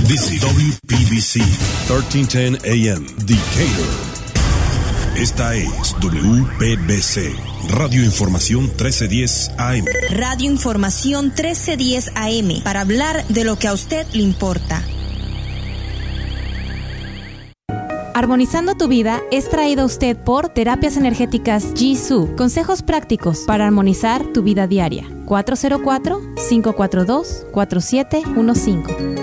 This is WPBC 1310 AM, Decatur. Esta es WPBC, Radio Información 1310 AM. Radio Información 1310 AM, para hablar de lo que a usted le importa. Armonizando tu vida es traído a usted por Terapias Energéticas Jisoo. Consejos prácticos para armonizar tu vida diaria. 404-542-4715.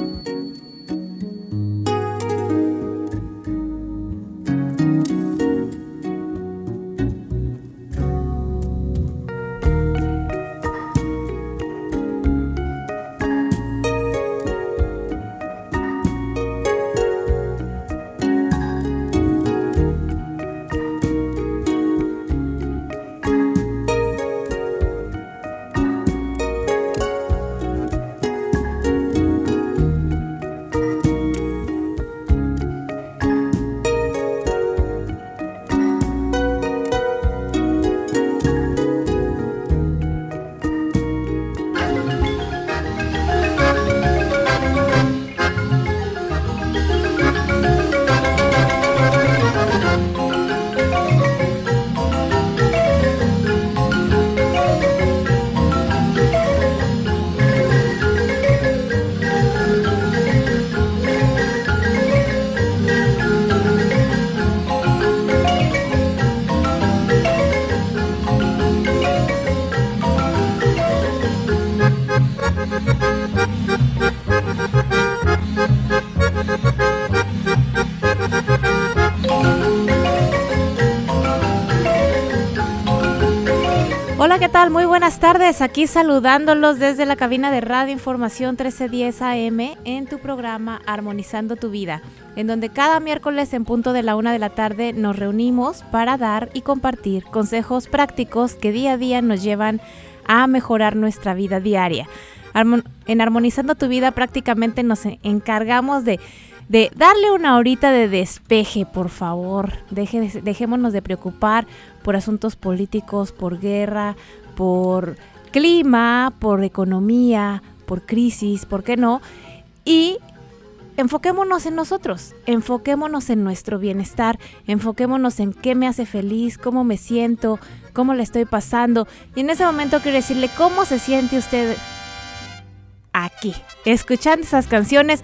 Hola, ¿qué tal? Muy buenas tardes. Aquí saludándolos desde la cabina de Radio Información 1310 AM en tu programa Armonizando tu Vida, en donde cada miércoles en punto de la 1 de la tarde nos reunimos para dar y compartir consejos prácticos que día a día nos llevan a mejorar nuestra vida diaria. En Armonizando tu Vida prácticamente nos encargamos de darle una horita de despeje, por favor. Dejémonos de preocupar por asuntos políticos, por guerra, por clima, por economía, por crisis, ¿por qué no? Y enfoquémonos en nosotros, enfoquémonos en nuestro bienestar, enfoquémonos en qué me hace feliz, cómo me siento, cómo le estoy pasando. Y en ese momento quiero decirle cómo se siente usted aquí, escuchando esas canciones.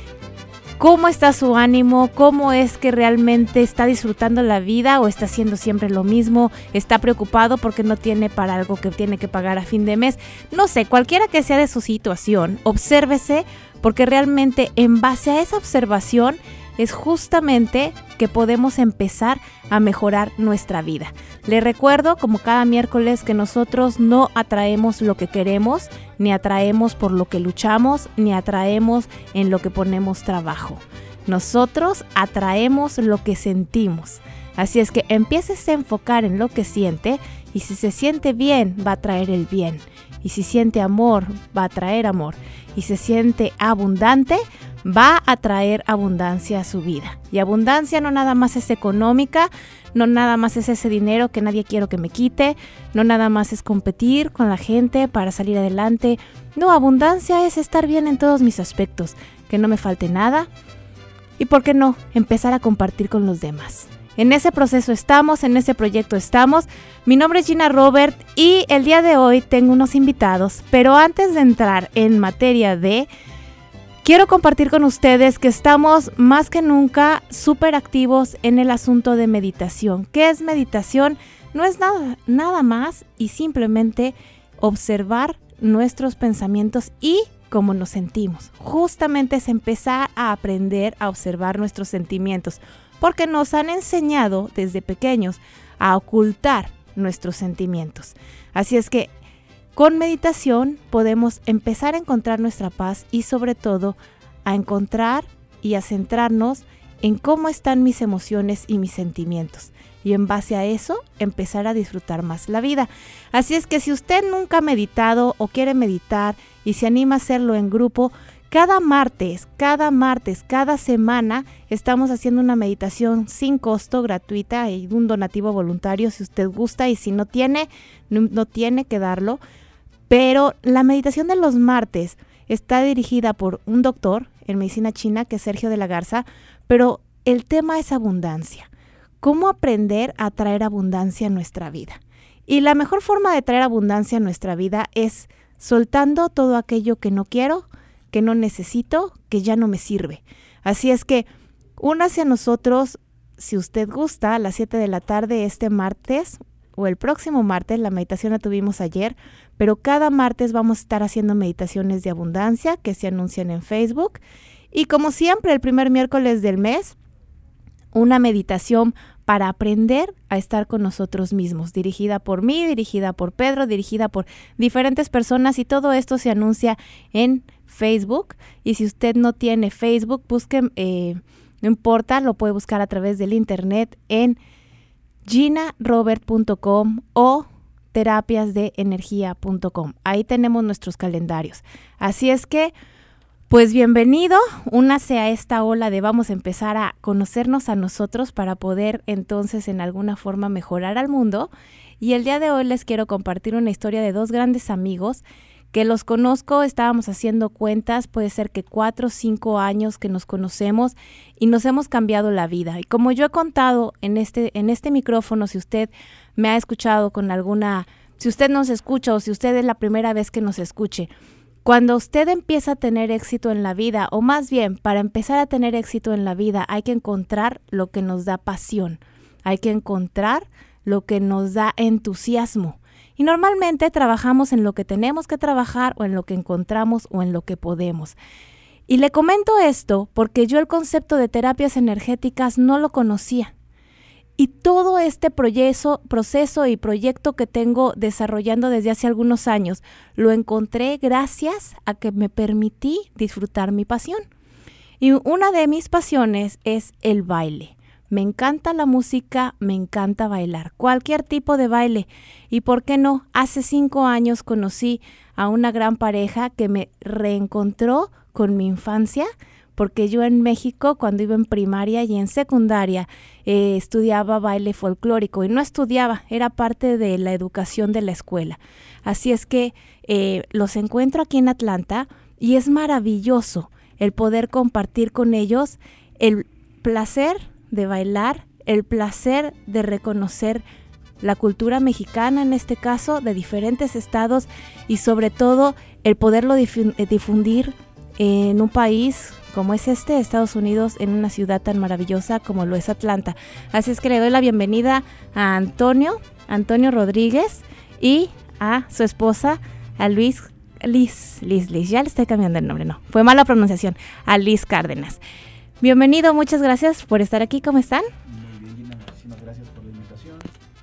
¿Cómo está su ánimo? ¿Cómo es que realmente está disfrutando la vida o está haciendo siempre lo mismo? ¿Está preocupado porque no tiene para algo que tiene que pagar a fin de mes? No sé, cualquiera que sea de su situación, obsérvese, porque realmente en base a esa observación es justamente que podemos empezar a mejorar nuestra vida. Les recuerdo, como cada miércoles, que nosotros no atraemos lo que queremos, ni atraemos por lo que luchamos, ni atraemos en lo que ponemos trabajo. Nosotros atraemos lo que sentimos. Así es que empieces a enfocar en lo que siente, y si se siente bien, va a traer el bien. Y si siente amor, va a traer amor. Y si se siente abundante, va a traer abundancia a su vida. Y abundancia no nada más es económica, no nada más es ese dinero que nadie quiero que me quite, no nada más es competir con la gente para salir adelante. No, abundancia es estar bien en todos mis aspectos, que no me falte nada. Y por qué no, empezar a compartir con los demás. En ese proceso estamos, en ese proyecto estamos. Mi nombre es Gina Robert y el día de hoy tengo unos invitados, pero antes de entrar en materia quiero compartir con ustedes que estamos más que nunca súper activos en el asunto de meditación. ¿Qué es meditación? No es nada más y simplemente observar nuestros pensamientos y cómo nos sentimos. Justamente es empezar a aprender a observar nuestros sentimientos, porque nos han enseñado desde pequeños a ocultar nuestros sentimientos. Así es que con meditación podemos empezar a encontrar nuestra paz y sobre todo a encontrar y a centrarnos en cómo están mis emociones y mis sentimientos. Y en base a eso empezar a disfrutar más la vida. Así es que si usted nunca ha meditado o quiere meditar y se anima a hacerlo en grupo, cada martes, cada semana estamos haciendo una meditación sin costo, gratuita y un donativo voluntario si usted gusta, y si no tiene que darlo. Pero la meditación de los martes está dirigida por un doctor, en medicina china, que es Sergio de la Garza, pero el tema es abundancia. ¿Cómo aprender a traer abundancia a nuestra vida? Y la mejor forma de traer abundancia a nuestra vida es soltando todo aquello que no quiero, que no necesito, que ya no me sirve. Así es que únase a nosotros, si usted gusta, a las 7 de la tarde este martes o el próximo martes. La meditación la tuvimos ayer, pero cada martes vamos a estar haciendo meditaciones de abundancia que se anuncian en Facebook. Y como siempre, el primer miércoles del mes, una meditación para aprender a estar con nosotros mismos, dirigida por mí, dirigida por Pedro, dirigida por diferentes personas, y todo esto se anuncia en Facebook. Y si usted no tiene Facebook, busque, no importa, lo puede buscar a través del internet en ginarobert.com o terapiasdeenergia.com. Ahí tenemos nuestros calendarios. Así es que, pues bienvenido, únase a esta ola de vamos a empezar a conocernos a nosotros para poder entonces en alguna forma mejorar al mundo. Y el día de hoy les quiero compartir una historia de dos grandes amigos que los conozco, estábamos haciendo cuentas, puede ser que 4 o 5 años que nos conocemos y nos hemos cambiado la vida. Y como yo he contado en este micrófono, si usted me ha escuchado con alguna, si usted nos escucha o si usted es la primera vez que nos escuche, cuando usted empieza a tener éxito en la vida, o más bien, para empezar a tener éxito en la vida, hay que encontrar lo que nos da pasión, hay que encontrar lo que nos da entusiasmo. Y normalmente trabajamos en lo que tenemos que trabajar o en lo que encontramos o en lo que podemos. Y le comento esto porque yo el concepto de terapias energéticas no lo conocía. Y todo este proceso y proyecto que tengo desarrollando desde hace algunos años, lo encontré gracias a que me permití disfrutar mi pasión. Y una de mis pasiones es el baile. Me encanta la música, me encanta bailar, cualquier tipo de baile. Y por qué no, hace 5 años conocí a una gran pareja que me reencontró con mi infancia, porque yo en México, cuando iba en primaria y en secundaria, estudiaba baile folclórico, y no estudiaba, era parte de la educación de la escuela. Así es que los encuentro aquí en Atlanta y es maravilloso el poder compartir con ellos el placer de bailar, el placer de reconocer la cultura mexicana, en este caso, de diferentes estados, y sobre todo el poderlo difundir en un país como es Estados Unidos, en una ciudad tan maravillosa como lo es Atlanta. Así es que le doy la bienvenida a Antonio Rodríguez, y a su esposa, a Liz, ya le estoy cambiando el nombre, no, fue mala pronunciación, a Liz Cárdenas. Bienvenido, muchas gracias por estar aquí, ¿cómo están? Muy bien, Gina, muchísimas gracias por la invitación.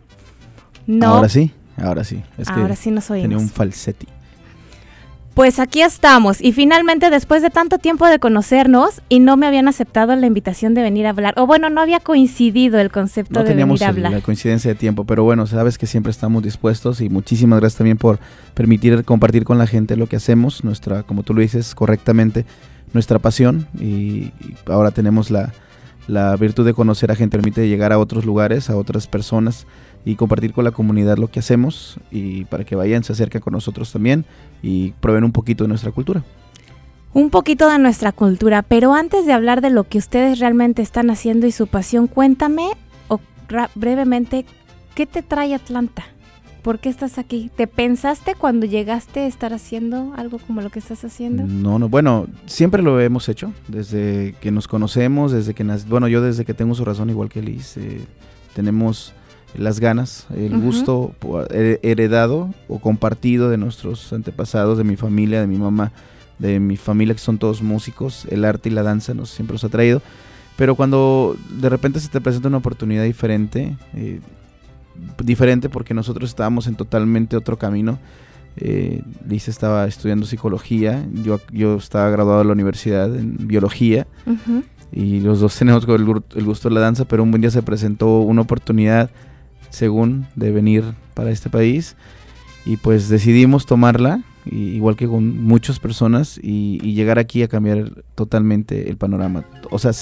No. Ahora sí. Es ahora que sí nos oímos. tenía un falsetti. Pues aquí estamos, y finalmente después de tanto tiempo de conocernos y no me habían aceptado la invitación de venir a hablar, o bueno, no había coincidido el concepto de venir a hablar. No teníamos la coincidencia de tiempo, pero bueno, sabes que siempre estamos dispuestos, y muchísimas gracias también por permitir compartir con la gente lo que hacemos, nuestra, como tú lo dices correctamente, nuestra pasión, y ahora tenemos la virtud de conocer a gente, permite llegar a otros lugares, a otras personas, y compartir con la comunidad lo que hacemos, y para que vayan, se acerquen con nosotros también y prueben un poquito de nuestra cultura. Un poquito de nuestra cultura, pero antes de hablar de lo que ustedes realmente están haciendo y su pasión, cuéntame brevemente, ¿qué te trae a Atlanta? ¿Por qué estás aquí? ¿Te pensaste cuando llegaste estar haciendo algo como lo que estás haciendo? No, bueno, siempre lo hemos hecho, desde que nos conocemos, desde que yo desde que tengo su razón, igual que Liz, tenemos las ganas, el gusto heredado o compartido de nuestros antepasados, de mi familia, de mi mamá, de mi familia, que son todos músicos. El arte y la danza siempre nos ha traído, pero cuando de repente se te presenta una oportunidad diferente porque nosotros estábamos en totalmente otro camino. Liz estaba estudiando psicología, yo estaba graduado de la universidad en biología, y los dos tenemos el gusto de la danza, pero un buen día se presentó una oportunidad de venir para este país, y pues decidimos tomarla, igual que con muchas personas, y llegar aquí a cambiar totalmente el panorama. O sea,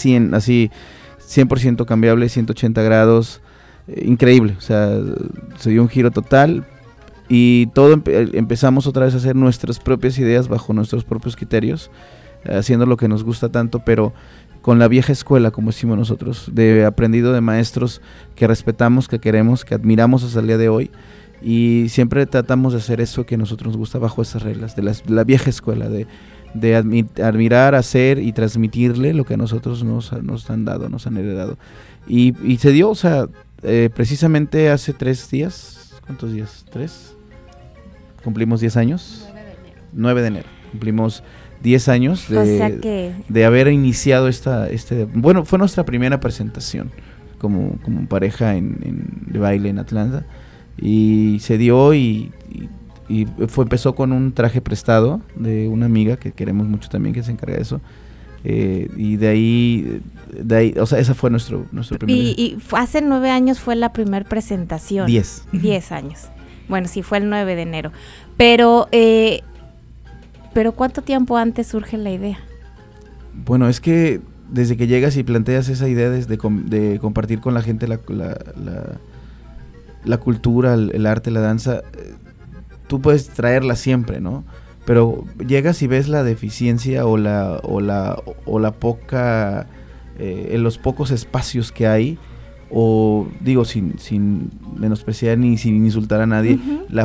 100% cambiable, 180 grados, increíble. O sea, se dio un giro total, y todo empezamos otra vez a hacer nuestras propias ideas bajo nuestros propios criterios. haciendo lo que nos gusta tanto, pero con la vieja escuela, como decimos nosotros, de aprendido de maestros que respetamos, que queremos, que admiramos hasta el día de hoy, y siempre tratamos de hacer eso que a nosotros nos gusta bajo esas reglas, de la vieja escuela, de admirar, hacer y transmitirle lo que a nosotros nos han dado, nos han heredado. Y se dio, o sea, precisamente hace 3 días, ¿cuántos días? ¿3? ¿Cumplimos 10 años? 9 de enero. Cumplimos 10 años de haber iniciado bueno, fue nuestra primera presentación como pareja de baile en Atlanta, y se dio y empezó con un traje prestado de una amiga que queremos mucho también, que se encarga de eso, y de ahí, o sea, esa fue nuestro primer... Y hace 9 años fue la primera presentación. 10 años. Bueno, sí, fue el 9 de enero. Pero ¿cuánto tiempo antes surge la idea? Bueno, es que desde que llegas y planteas esa idea de compartir con la gente la cultura, el arte, la danza, tú puedes traerla siempre, ¿no? Pero llegas y ves la deficiencia o la poca, en los pocos espacios que hay, o digo sin menospreciar ni sin insultar a nadie,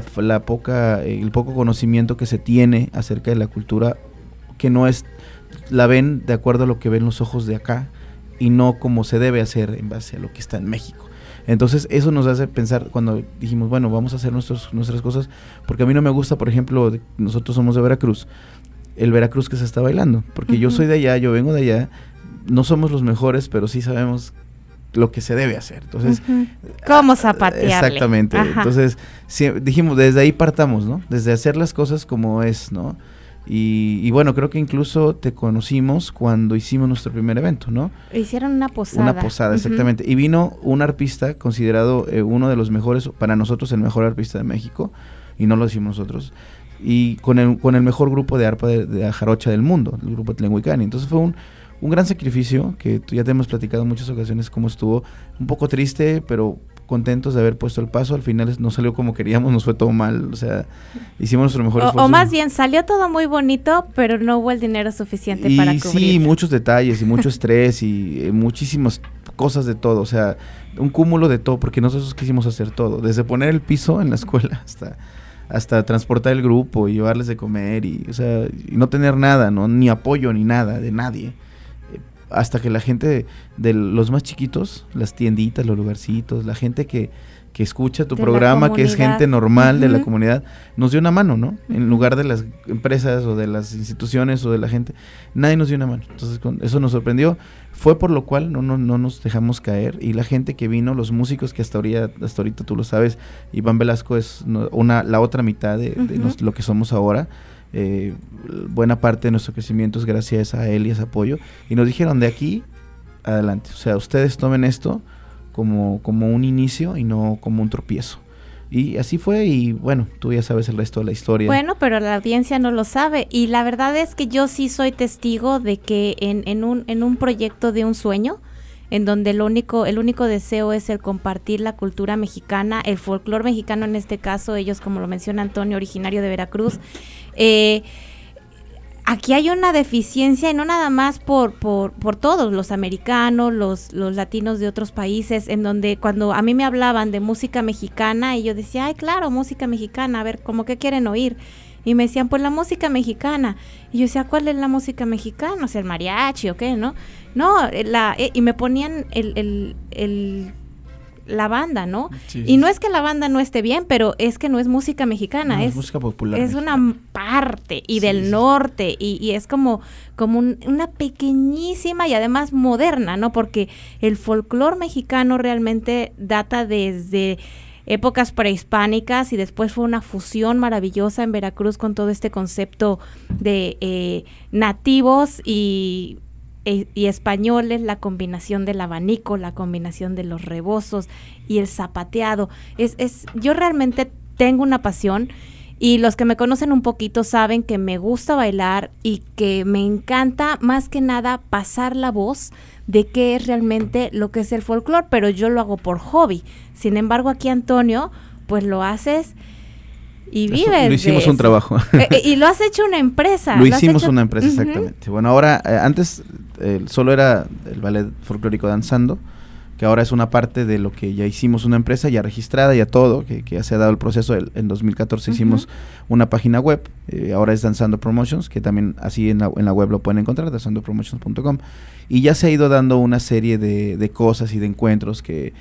el poco conocimiento que se tiene acerca de la cultura, que no es, la ven de acuerdo a lo que ven los ojos de acá y no como se debe hacer en base a lo que está en México. Entonces eso nos hace pensar cuando dijimos, bueno, vamos a hacer nuestras cosas, porque a mí no me gusta, por ejemplo, nosotros somos de Veracruz, el Veracruz que se está bailando, porque yo soy de allá, yo vengo de allá, no somos los mejores, pero sí sabemos lo que se debe hacer. Entonces, ¿cómo zapatearle? Exactamente. Ajá. Entonces, dijimos, desde ahí partamos, ¿no? Desde hacer las cosas como es, ¿no? Y bueno, creo que incluso te conocimos cuando hicimos nuestro primer evento, ¿no? Hicieron una posada. Una posada, exactamente. Y vino un arpista considerado uno de los mejores, para nosotros el mejor arpista de México, y no lo decimos nosotros, y con el mejor grupo de arpa de jarocha del mundo, el grupo Tlenhuicani. Entonces fue un gran sacrificio, que ya te hemos platicado en muchas ocasiones cómo estuvo, un poco triste, pero contentos de haber puesto el paso. Al final no salió como queríamos, nos fue todo mal, o sea, hicimos nuestro mejor esfuerzo. O más bien, salió todo muy bonito, pero no hubo el dinero suficiente para cubrir. Sí, muchos detalles y mucho estrés y muchísimas cosas de todo, o sea, un cúmulo de todo, porque nosotros quisimos hacer todo, desde poner el piso en la escuela hasta transportar el grupo y llevarles de comer y no tener nada, ¿no? Ni apoyo ni nada de nadie. Hasta que la gente de los más chiquitos, las tienditas, los lugarcitos, la gente que escucha tu programa, que es gente normal de la comunidad, nos dio una mano, ¿no? En lugar de las empresas o de las instituciones o de la gente, nadie nos dio una mano. Entonces eso nos sorprendió, fue por lo cual no nos dejamos caer, y la gente que vino, los músicos que hasta ahorita tú lo sabes, Iván Velasco es la otra mitad de lo que somos ahora. Buena parte de nuestro crecimiento es gracias a él y a ese apoyo, y nos dijeron, de aquí adelante, o sea, ustedes tomen esto como un inicio y no como un tropiezo, y así fue. Y bueno, tú ya sabes el resto de la historia. Bueno, pero la audiencia no lo sabe, y la verdad es que yo sí soy testigo de que en un proyecto de un sueño, en donde el único deseo es el compartir la cultura mexicana, el folclore mexicano en este caso, ellos, como lo menciona Antonio, originario de Veracruz. Aquí hay una deficiencia, y no nada más por todos, los americanos, los latinos de otros países, en donde cuando a mí me hablaban de música mexicana, y yo decía, ay, claro, música mexicana, a ver, ¿cómo qué quieren oír? Y me decían, pues la música mexicana. Y yo decía, ¿cuál es la música mexicana? O sea, el mariachi o qué, ¿no? No, y me ponían la banda, ¿no? Sí, y no es que la banda no esté bien, pero es que no es música mexicana, no, es música popular. Es mexicana. Una parte, y del norte, y es como una pequeñísima y además moderna, ¿no? Porque el folclore mexicano realmente data desde épocas prehispánicas, y después fue una fusión maravillosa en Veracruz con todo este concepto de nativos y españoles, la combinación del abanico, la combinación de los rebozos y el zapateado. Yo realmente tengo una pasión, y los que me conocen un poquito saben que me gusta bailar y que me encanta más que nada pasar la voz de qué es realmente lo que es el folclore, pero yo lo hago por hobby. Sin embargo, aquí, Antonio, pues lo haces y vives. Lo hicimos un trabajo. Y lo has hecho una empresa. Lo hicimos una empresa, exactamente. Bueno, ahora, antes solo era el ballet folclórico Danzando, que ahora es una parte de lo que ya hicimos una empresa ya registrada, ya todo, que ya se ha dado el proceso. En 2014 hicimos una página web, ahora es Danzando Promotions, que también así en la web lo pueden encontrar, danzandopromotions.com, y ya se ha ido dando una serie de cosas y de encuentros que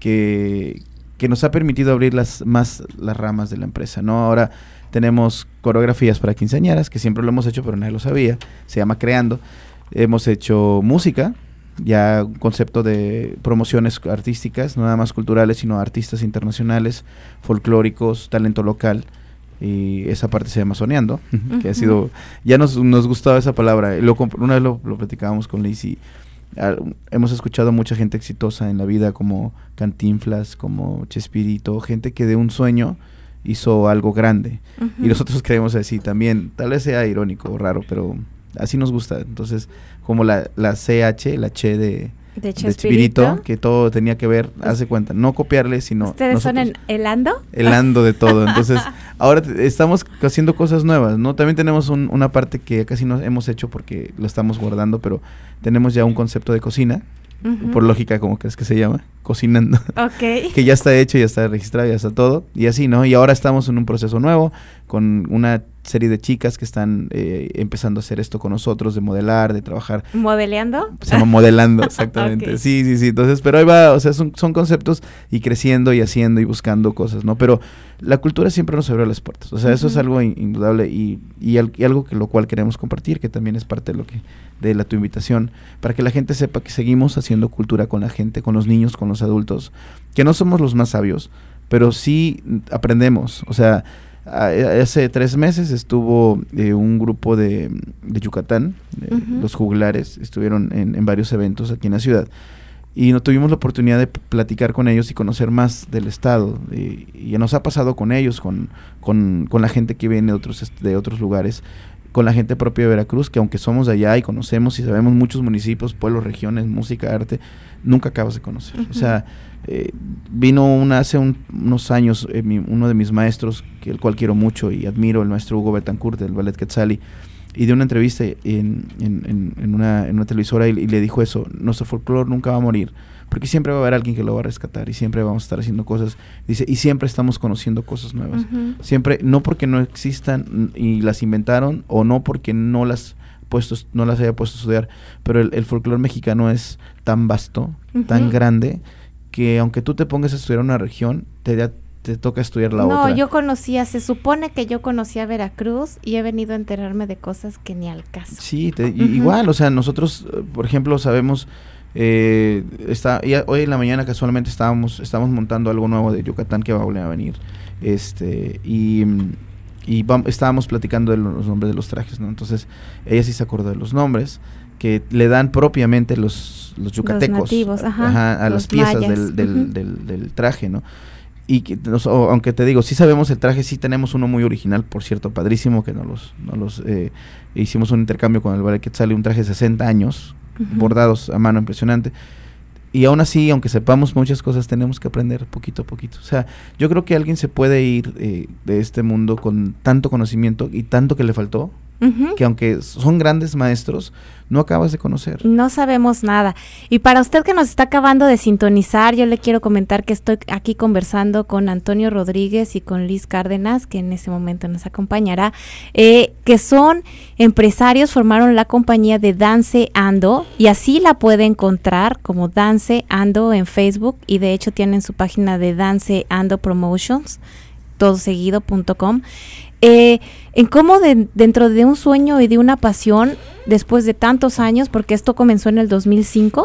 nos ha permitido abrir más las ramas de la empresa, ¿no? Ahora tenemos coreografías para quinceañeras, que siempre lo hemos hecho, pero nadie lo sabía, se llama Creando. Hemos hecho música, ya un concepto de promociones artísticas, no nada más culturales, sino artistas internacionales, folclóricos, talento local, y esa parte se llama Soneando, que ha sido, ya nos gustaba esa palabra, una vez lo platicábamos con Liz y hemos escuchado mucha gente exitosa en la vida, como Cantinflas, como Chespirito, gente que de un sueño hizo algo grande, y nosotros creemos así también, tal vez sea irónico o raro, pero así nos gusta. Entonces, como la CH, la Che de Chespirito, que todo tenía que ver, hace cuenta, no copiarle, sino ¿ustedes son el ando? El ando de todo. Entonces, ahora estamos haciendo cosas nuevas, ¿no? También tenemos una parte que casi no hemos hecho porque lo estamos guardando, pero tenemos ya un concepto de cocina, por lógica, como crees que se llama, Cocinando. Ok. Que ya está hecho, ya está registrado, ya está todo, y así, ¿no? Y ahora estamos en un proceso nuevo, con una serie de chicas que están empezando a hacer esto con nosotros, de modelar, de trabajar. ¿Modeleando? Se llama Modelando, exactamente. Okay. Sí. Entonces, pero ahí va, o sea, son conceptos y creciendo y haciendo y buscando cosas, ¿no? Pero la cultura siempre nos abre las puertas. O sea, eso es algo indudable y algo que lo cual queremos compartir, que también es parte de tu invitación, para que la gente sepa que seguimos haciendo cultura con la gente, con los niños, con los adultos, que no somos los más sabios, pero sí aprendemos. O sea, hace 3 meses estuvo un grupo de Yucatán, los juglares, estuvieron en varios eventos aquí en la ciudad, y no tuvimos la oportunidad de platicar con ellos y conocer más del estado, y nos ha pasado con ellos, con la gente que viene de otros lugares, con la gente propia de Veracruz, que aunque somos de allá y conocemos y sabemos muchos municipios, pueblos, regiones, música, arte, nunca acabas de conocer. O sea, vino hace unos años uno de mis maestros, el cual quiero mucho y admiro, el maestro Hugo Betancourt del Ballet Quetzali, y dio una entrevista en una televisora y le dijo eso: nuestro folclore nunca va a morir, porque siempre va a haber alguien que lo va a rescatar y siempre vamos a estar haciendo cosas, dice, y siempre estamos conociendo cosas nuevas, siempre, no porque no existan y las inventaron, o no porque no las haya puesto a estudiar, pero el folclore mexicano es tan vasto, tan grande, que aunque tú te pongas a estudiar una región, te toca estudiar la otra. No, se supone que yo conocía Veracruz y he venido a enterarme de cosas que ni al caso. Sí, igual, o sea, nosotros, por ejemplo, sabemos, hoy en la mañana casualmente estamos montando algo nuevo de Yucatán que va a volver a venir, estábamos platicando de los nombres de los trajes, ¿no? Entonces, ella sí se acordó de los nombres que le dan propiamente los yucatecos, los nativos, a las piezas del traje, ¿no? Y que aunque te digo, sí sabemos el traje, sí tenemos uno muy original, por cierto, padrísimo, que hicimos un intercambio con el Ballet Quetzali, un traje de 60 años, bordados a mano, impresionante. Y aún así, aunque sepamos muchas cosas, tenemos que aprender poquito a poquito. O sea, yo creo que alguien se puede ir de este mundo con tanto conocimiento y tanto que le faltó, que aunque son grandes maestros, no acabas de conocer. No sabemos nada. Y para usted que nos está acabando de sintonizar, yo le quiero comentar que estoy aquí conversando con Antonio Rodríguez y con Liz Cárdenas, que en ese momento nos acompañará, que son empresarios, formaron la compañía de Danceando, y así la puede encontrar como Danceando en Facebook, y de hecho tienen su página de Danceando Promotions, todoseguido.com. En cómo dentro de un sueño y de una pasión, después de tantos años, porque esto comenzó en el 2005,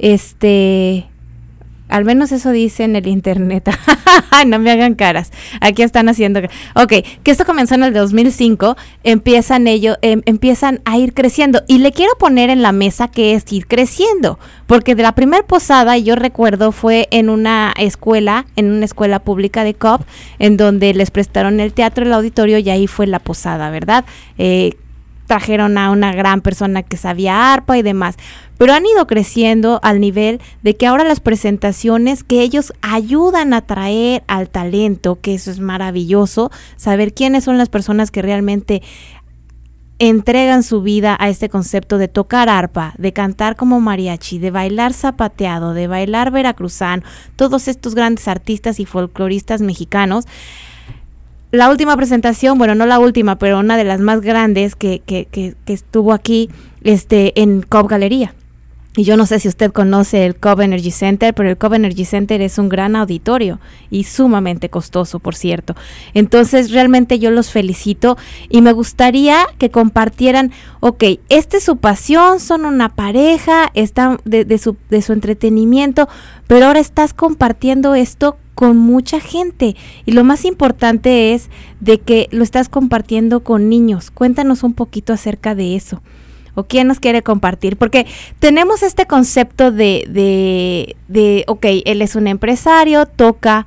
al menos eso dice en el internet. No me hagan caras. Aquí están haciendo. Ok, que esto comenzó en el 2005, empiezan a ir creciendo. Y le quiero poner en la mesa que es ir creciendo, porque de la primer posada, yo recuerdo, fue en una escuela pública de COP, en donde les prestaron el teatro, el auditorio, y ahí fue la posada, ¿verdad? trajeron a una gran persona que sabía arpa y demás, pero han ido creciendo al nivel de que ahora las presentaciones, que ellos ayudan a atraer al talento, que eso es maravilloso, saber quiénes son las personas que realmente entregan su vida a este concepto de tocar arpa, de cantar como mariachi, de bailar zapateado, de bailar veracruzano, todos estos grandes artistas y folcloristas mexicanos. La última presentación, bueno, no la última, pero una de las más grandes que estuvo aquí en Cobb Galería. Y yo no sé si usted conoce el Cobb Energy Center, pero el Cobb Energy Center es un gran auditorio y sumamente costoso, por cierto. Entonces, realmente yo los felicito y me gustaría que compartieran, esta es su pasión, son una pareja, están de su entretenimiento, pero ahora estás compartiendo esto con mucha gente, y lo más importante es de que lo estás compartiendo con niños. Cuéntanos un poquito acerca de eso, o quién nos quiere compartir, porque tenemos este concepto de él es un empresario, toca,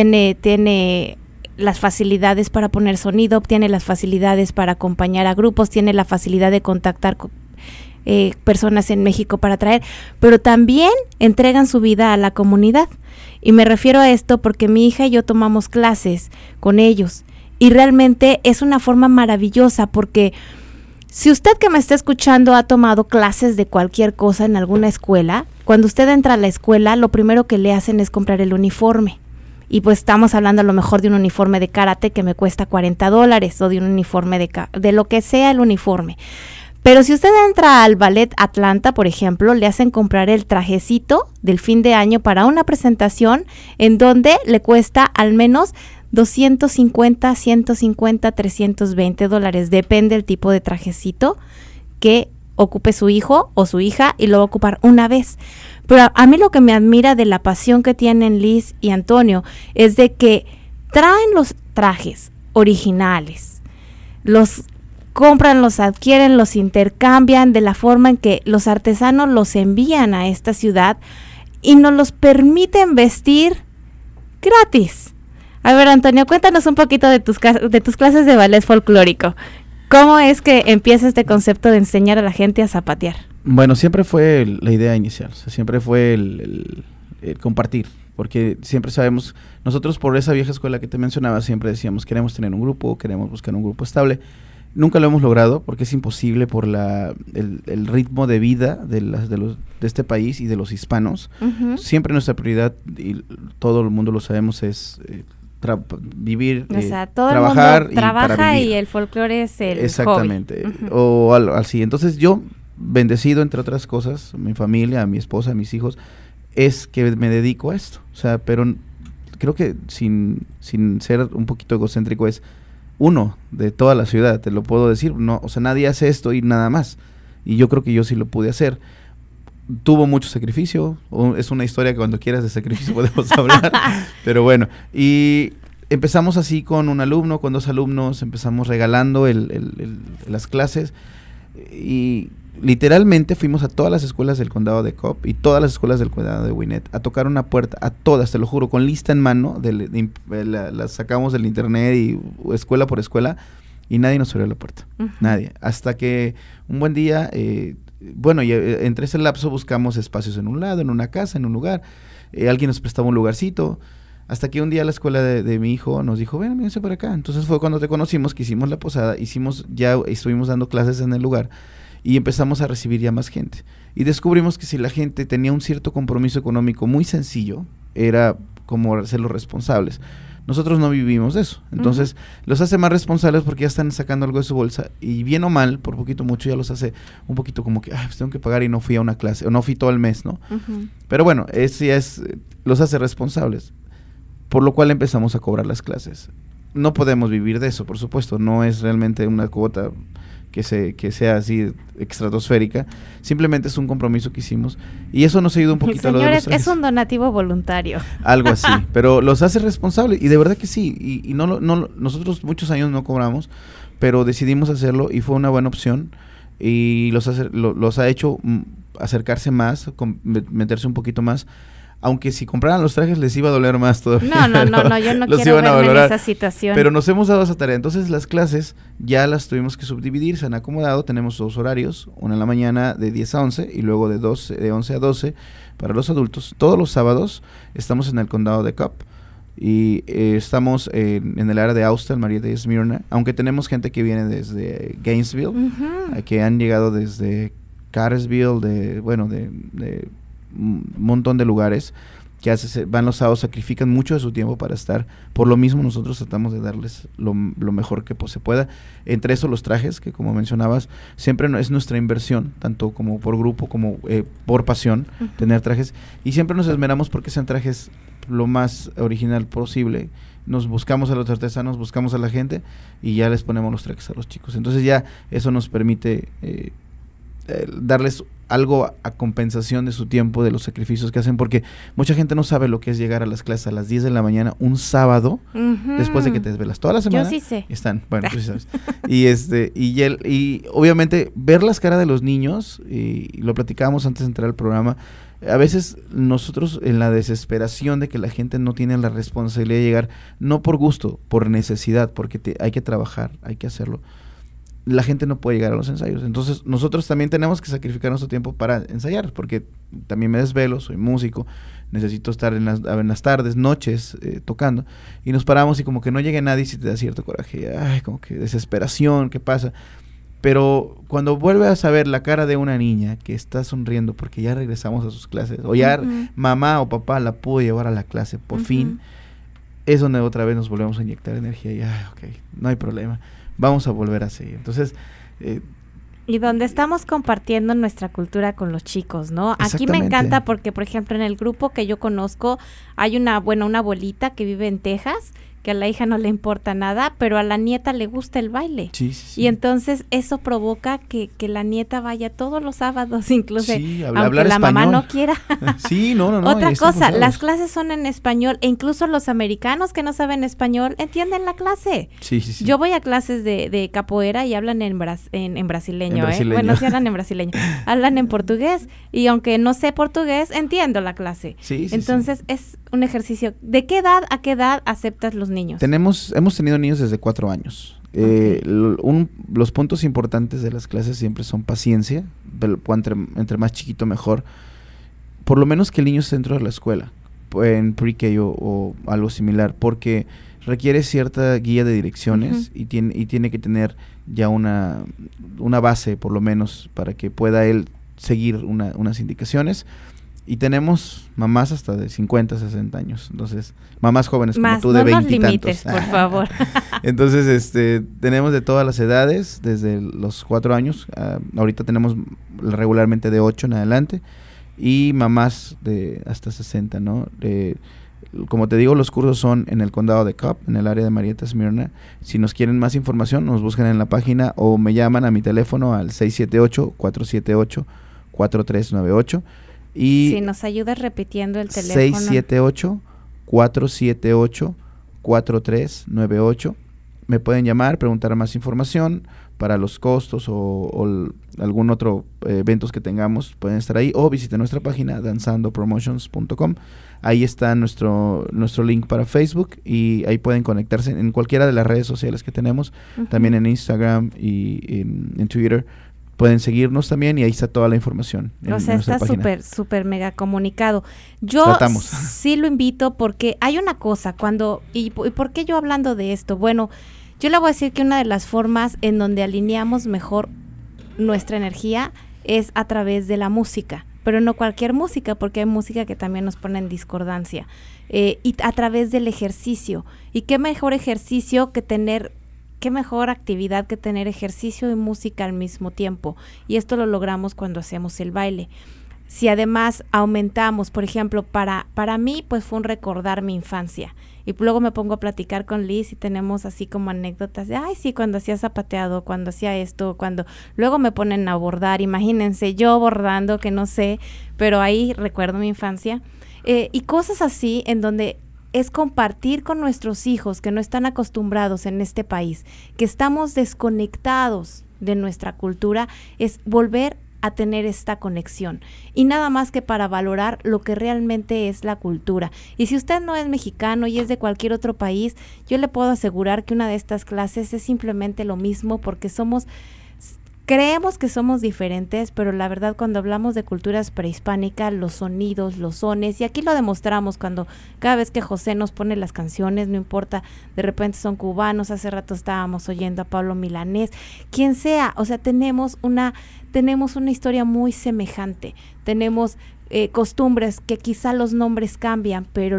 tiene las facilidades para poner sonido, tiene las facilidades para acompañar a grupos, tiene la facilidad de contactar con personas en México para traer, pero también entregan su vida a la comunidad. Y me refiero a esto porque mi hija y yo tomamos clases con ellos y realmente es una forma maravillosa, porque si usted que me está escuchando ha tomado clases de cualquier cosa en alguna escuela, cuando usted entra a la escuela, lo primero que le hacen es comprar el uniforme. Y pues estamos hablando a lo mejor de un uniforme de karate que me cuesta $40, o de un uniforme de lo que sea el uniforme. Pero si usted entra al Ballet Atlanta, por ejemplo, le hacen comprar el trajecito del fin de año para una presentación en donde le cuesta al menos $250, $150, $320, depende del tipo de trajecito que ocupe su hijo o su hija, y lo va a ocupar una vez. Pero a mí lo que me admira de la pasión que tienen Liz y Antonio es de que traen los trajes originales, los compran, los adquieren, los intercambian de la forma en que los artesanos los envían a esta ciudad y nos los permiten vestir gratis. A ver, Antonio, cuéntanos un poquito de tus clases de ballet folclórico. ¿Cómo es que empieza este concepto de enseñar a la gente a zapatear? Bueno, siempre fue la idea inicial, o sea, siempre fue el compartir, porque siempre sabemos, nosotros por esa vieja escuela que te mencionaba, siempre decíamos, queremos tener un grupo, queremos buscar un grupo estable. Nunca lo hemos logrado porque es imposible por el ritmo de vida de este país y de los hispanos. Uh-huh. Siempre nuestra prioridad, y todo el mundo lo sabemos, es vivir, o sea, todo trabajar, el mundo trabaja para vivir. Y el folclore es el exactamente, hobby. Uh-huh. O así. Entonces yo, bendecido entre otras cosas, mi familia, mi esposa, mis hijos, es que me dedico a esto. O sea, pero creo que sin ser un poquito egocéntrico, es uno de toda la ciudad, te lo puedo decir. No, o sea, nadie hace esto y nada más. Y yo creo que yo sí lo pude hacer. Tuvo mucho sacrificio, es una historia que cuando quieras de sacrificio podemos hablar, pero bueno, y empezamos así con un alumno, con 2 alumnos, empezamos regalando las clases, y literalmente fuimos a todas las escuelas del condado de Cobb y todas las escuelas del condado de Gwinnett a tocar una puerta, a todas, te lo juro, con lista en mano, las sacamos del internet y escuela por escuela, y nadie nos abrió la puerta, uh-huh. Nadie, hasta que un buen día, bueno, y entre ese lapso buscamos espacios en un lado, en una casa, en un lugar, alguien nos prestaba un lugarcito, hasta que un día la escuela de mi hijo nos dijo, ven, vénganse por acá. Entonces fue cuando te conocimos, que hicimos la posada, ya estuvimos dando clases en el lugar, y empezamos a recibir ya más gente, y descubrimos que si la gente tenía un cierto compromiso económico muy sencillo, era como ser los responsables. Nosotros no vivimos de eso, entonces uh-huh. Los hace más responsables porque ya están sacando algo de su bolsa, y bien o mal, por poquito mucho, ya los hace un poquito como que, pues tengo que pagar y no fui a una clase, o no fui todo el mes, ¿no? Uh-huh. Pero bueno, los hace responsables, por lo cual empezamos a cobrar las clases. No podemos vivir de eso, por supuesto, no es realmente una cuota que sea así estratosférica, simplemente es un compromiso que hicimos, y eso nos ayuda un poquito. Señores, a lo de los trajes. Es un donativo voluntario. Algo así, pero los hace responsables, y de verdad que sí, y no nosotros muchos años no cobramos, pero decidimos hacerlo y fue una buena opción, y los ha hecho acercarse más, meterse un poquito más aunque si compraran los trajes les iba a doler más todavía. No, yo no quiero verme en esa situación. Pero nos hemos dado esa tarea. Entonces las clases ya las tuvimos que subdividir, se han acomodado, tenemos 2 horarios, una en la mañana de 10 a 11 y luego de 11 a 12 para los adultos. Todos los sábados estamos en el condado de Cobb y estamos en el área de Austell, Marietta y Smyrna, aunque tenemos gente que viene desde Gainesville, que han llegado desde Cartersville, de un montón de lugares que van los sábados, sacrifican mucho de su tiempo para estar. Por lo mismo nosotros tratamos de darles lo mejor que se pueda. Entre eso los trajes, que como mencionabas, siempre es nuestra inversión, tanto como por grupo como por pasión, tener trajes. Y siempre nos esmeramos porque sean trajes lo más original posible. Nos buscamos a los artesanos, buscamos a la gente y ya les ponemos los trajes a los chicos. Entonces ya eso nos permite darles algo a compensación de su tiempo, de los sacrificios que hacen, porque mucha gente no sabe lo que es llegar a las clases a las 10 de la mañana un sábado, después de que te desvelas toda la semana. Yo sí sé. Están, bueno, tú sí sabes. Y obviamente ver las caras de los niños, y lo platicábamos antes de entrar al programa, a veces nosotros en la desesperación de que la gente no tiene la responsabilidad de llegar, no por gusto, por necesidad, porque hay que trabajar, hay que hacerlo, la gente no puede llegar a los ensayos. Entonces nosotros también tenemos que sacrificar nuestro tiempo para ensayar, porque también me desvelo, soy músico, necesito estar en las tardes, noches tocando, y nos paramos y como que no llegue nadie, si te da cierto coraje, como que desesperación, ¿qué pasa? Pero cuando vuelves a ver la cara de una niña que está sonriendo porque ya regresamos a sus clases, o ya mamá o papá la pudo llevar a la clase por fin, es donde otra vez nos volvemos a inyectar energía y no hay problema, vamos a volver a seguir. Entonces y donde estamos compartiendo nuestra cultura con los chicos, ¿no? Aquí me encanta porque, por ejemplo, en el grupo que yo conozco hay una abuelita que vive en Texas, que a la hija no le importa nada, pero a la nieta le gusta el baile. Sí. Y entonces eso provoca que la nieta vaya todos los sábados, incluso aunque la mamá no quiera. Sí, no. Otra cosa, las clases son en español e incluso los americanos que no saben español entienden la clase. Sí. Yo voy a clases de capoeira y hablan en brasileño, Bueno, sí hablan en brasileño. Hablan en portugués y aunque no sé portugués, entiendo la clase. Sí. Entonces es un ejercicio. ¿De qué edad a qué edad aceptas los niños? Hemos tenido niños desde 4 años. Los puntos importantes de las clases siempre son paciencia, entre más chiquito mejor. Por lo menos que el niño esté dentro de la escuela, en pre-K o algo similar, porque requiere cierta guía de direcciones y tiene que tener ya una base, por lo menos, para que pueda él seguir unas indicaciones. Y tenemos mamás hasta de 50, 60 años. Entonces, mamás jóvenes como tú de 20 y tantos. No nos limites, por favor. Entonces, tenemos de todas las edades, desde los 4 años. Ahorita tenemos regularmente de 8 en adelante. Y mamás de hasta 60, ¿no? Como te digo, los cursos son en el condado de Cobb, en el área de Marietta, Smyrna. Si nos quieren más información, nos buscan en la página o me llaman a mi teléfono al 678-478-4398. Y si nos ayudas repitiendo el teléfono. 678-478-4398. Me pueden llamar, preguntar más información para los costos o algún otro eventos que tengamos, pueden estar ahí, o visiten nuestra página danzandopromotions.com. Ahí está nuestro link para Facebook y ahí pueden conectarse en cualquiera de las redes sociales que tenemos, también en Instagram y en Twitter. Pueden seguirnos también y ahí está toda la información. O sea, está súper mega comunicado. Yo sí lo invito porque hay una cosa, ¿y por qué yo hablando de esto? Bueno, yo le voy a decir que una de las formas en donde alineamos mejor nuestra energía es a través de la música, pero no cualquier música, porque hay música que también nos pone en discordancia, y a través del ejercicio. Y qué mejor ejercicio que qué mejor actividad que tener ejercicio y música al mismo tiempo. Y esto lo logramos cuando hacemos el baile. Si además aumentamos, por ejemplo, para mí, pues fue un recordar mi infancia. Y luego me pongo a platicar con Liz y tenemos así como anécdotas de, sí, cuando hacía zapateado, cuando hacía esto, cuando luego me ponen a bordar. Imagínense, yo bordando, que no sé, pero ahí recuerdo mi infancia. Y cosas así en donde es compartir con nuestros hijos que no están acostumbrados en este país, que estamos desconectados de nuestra cultura, es volver a tener esta conexión y nada más que para valorar lo que realmente es la cultura. Y si usted no es mexicano y es de cualquier otro país, yo le puedo asegurar que una de estas clases es simplemente lo mismo, porque creemos que somos diferentes, pero la verdad cuando hablamos de culturas prehispánicas, los sonidos, los sones, y aquí lo demostramos cada vez que José nos pone las canciones, no importa, de repente son cubanos, hace rato estábamos oyendo a Pablo Milanés, quien sea, o sea, tenemos una historia muy semejante, tenemos costumbres que quizá los nombres cambian, pero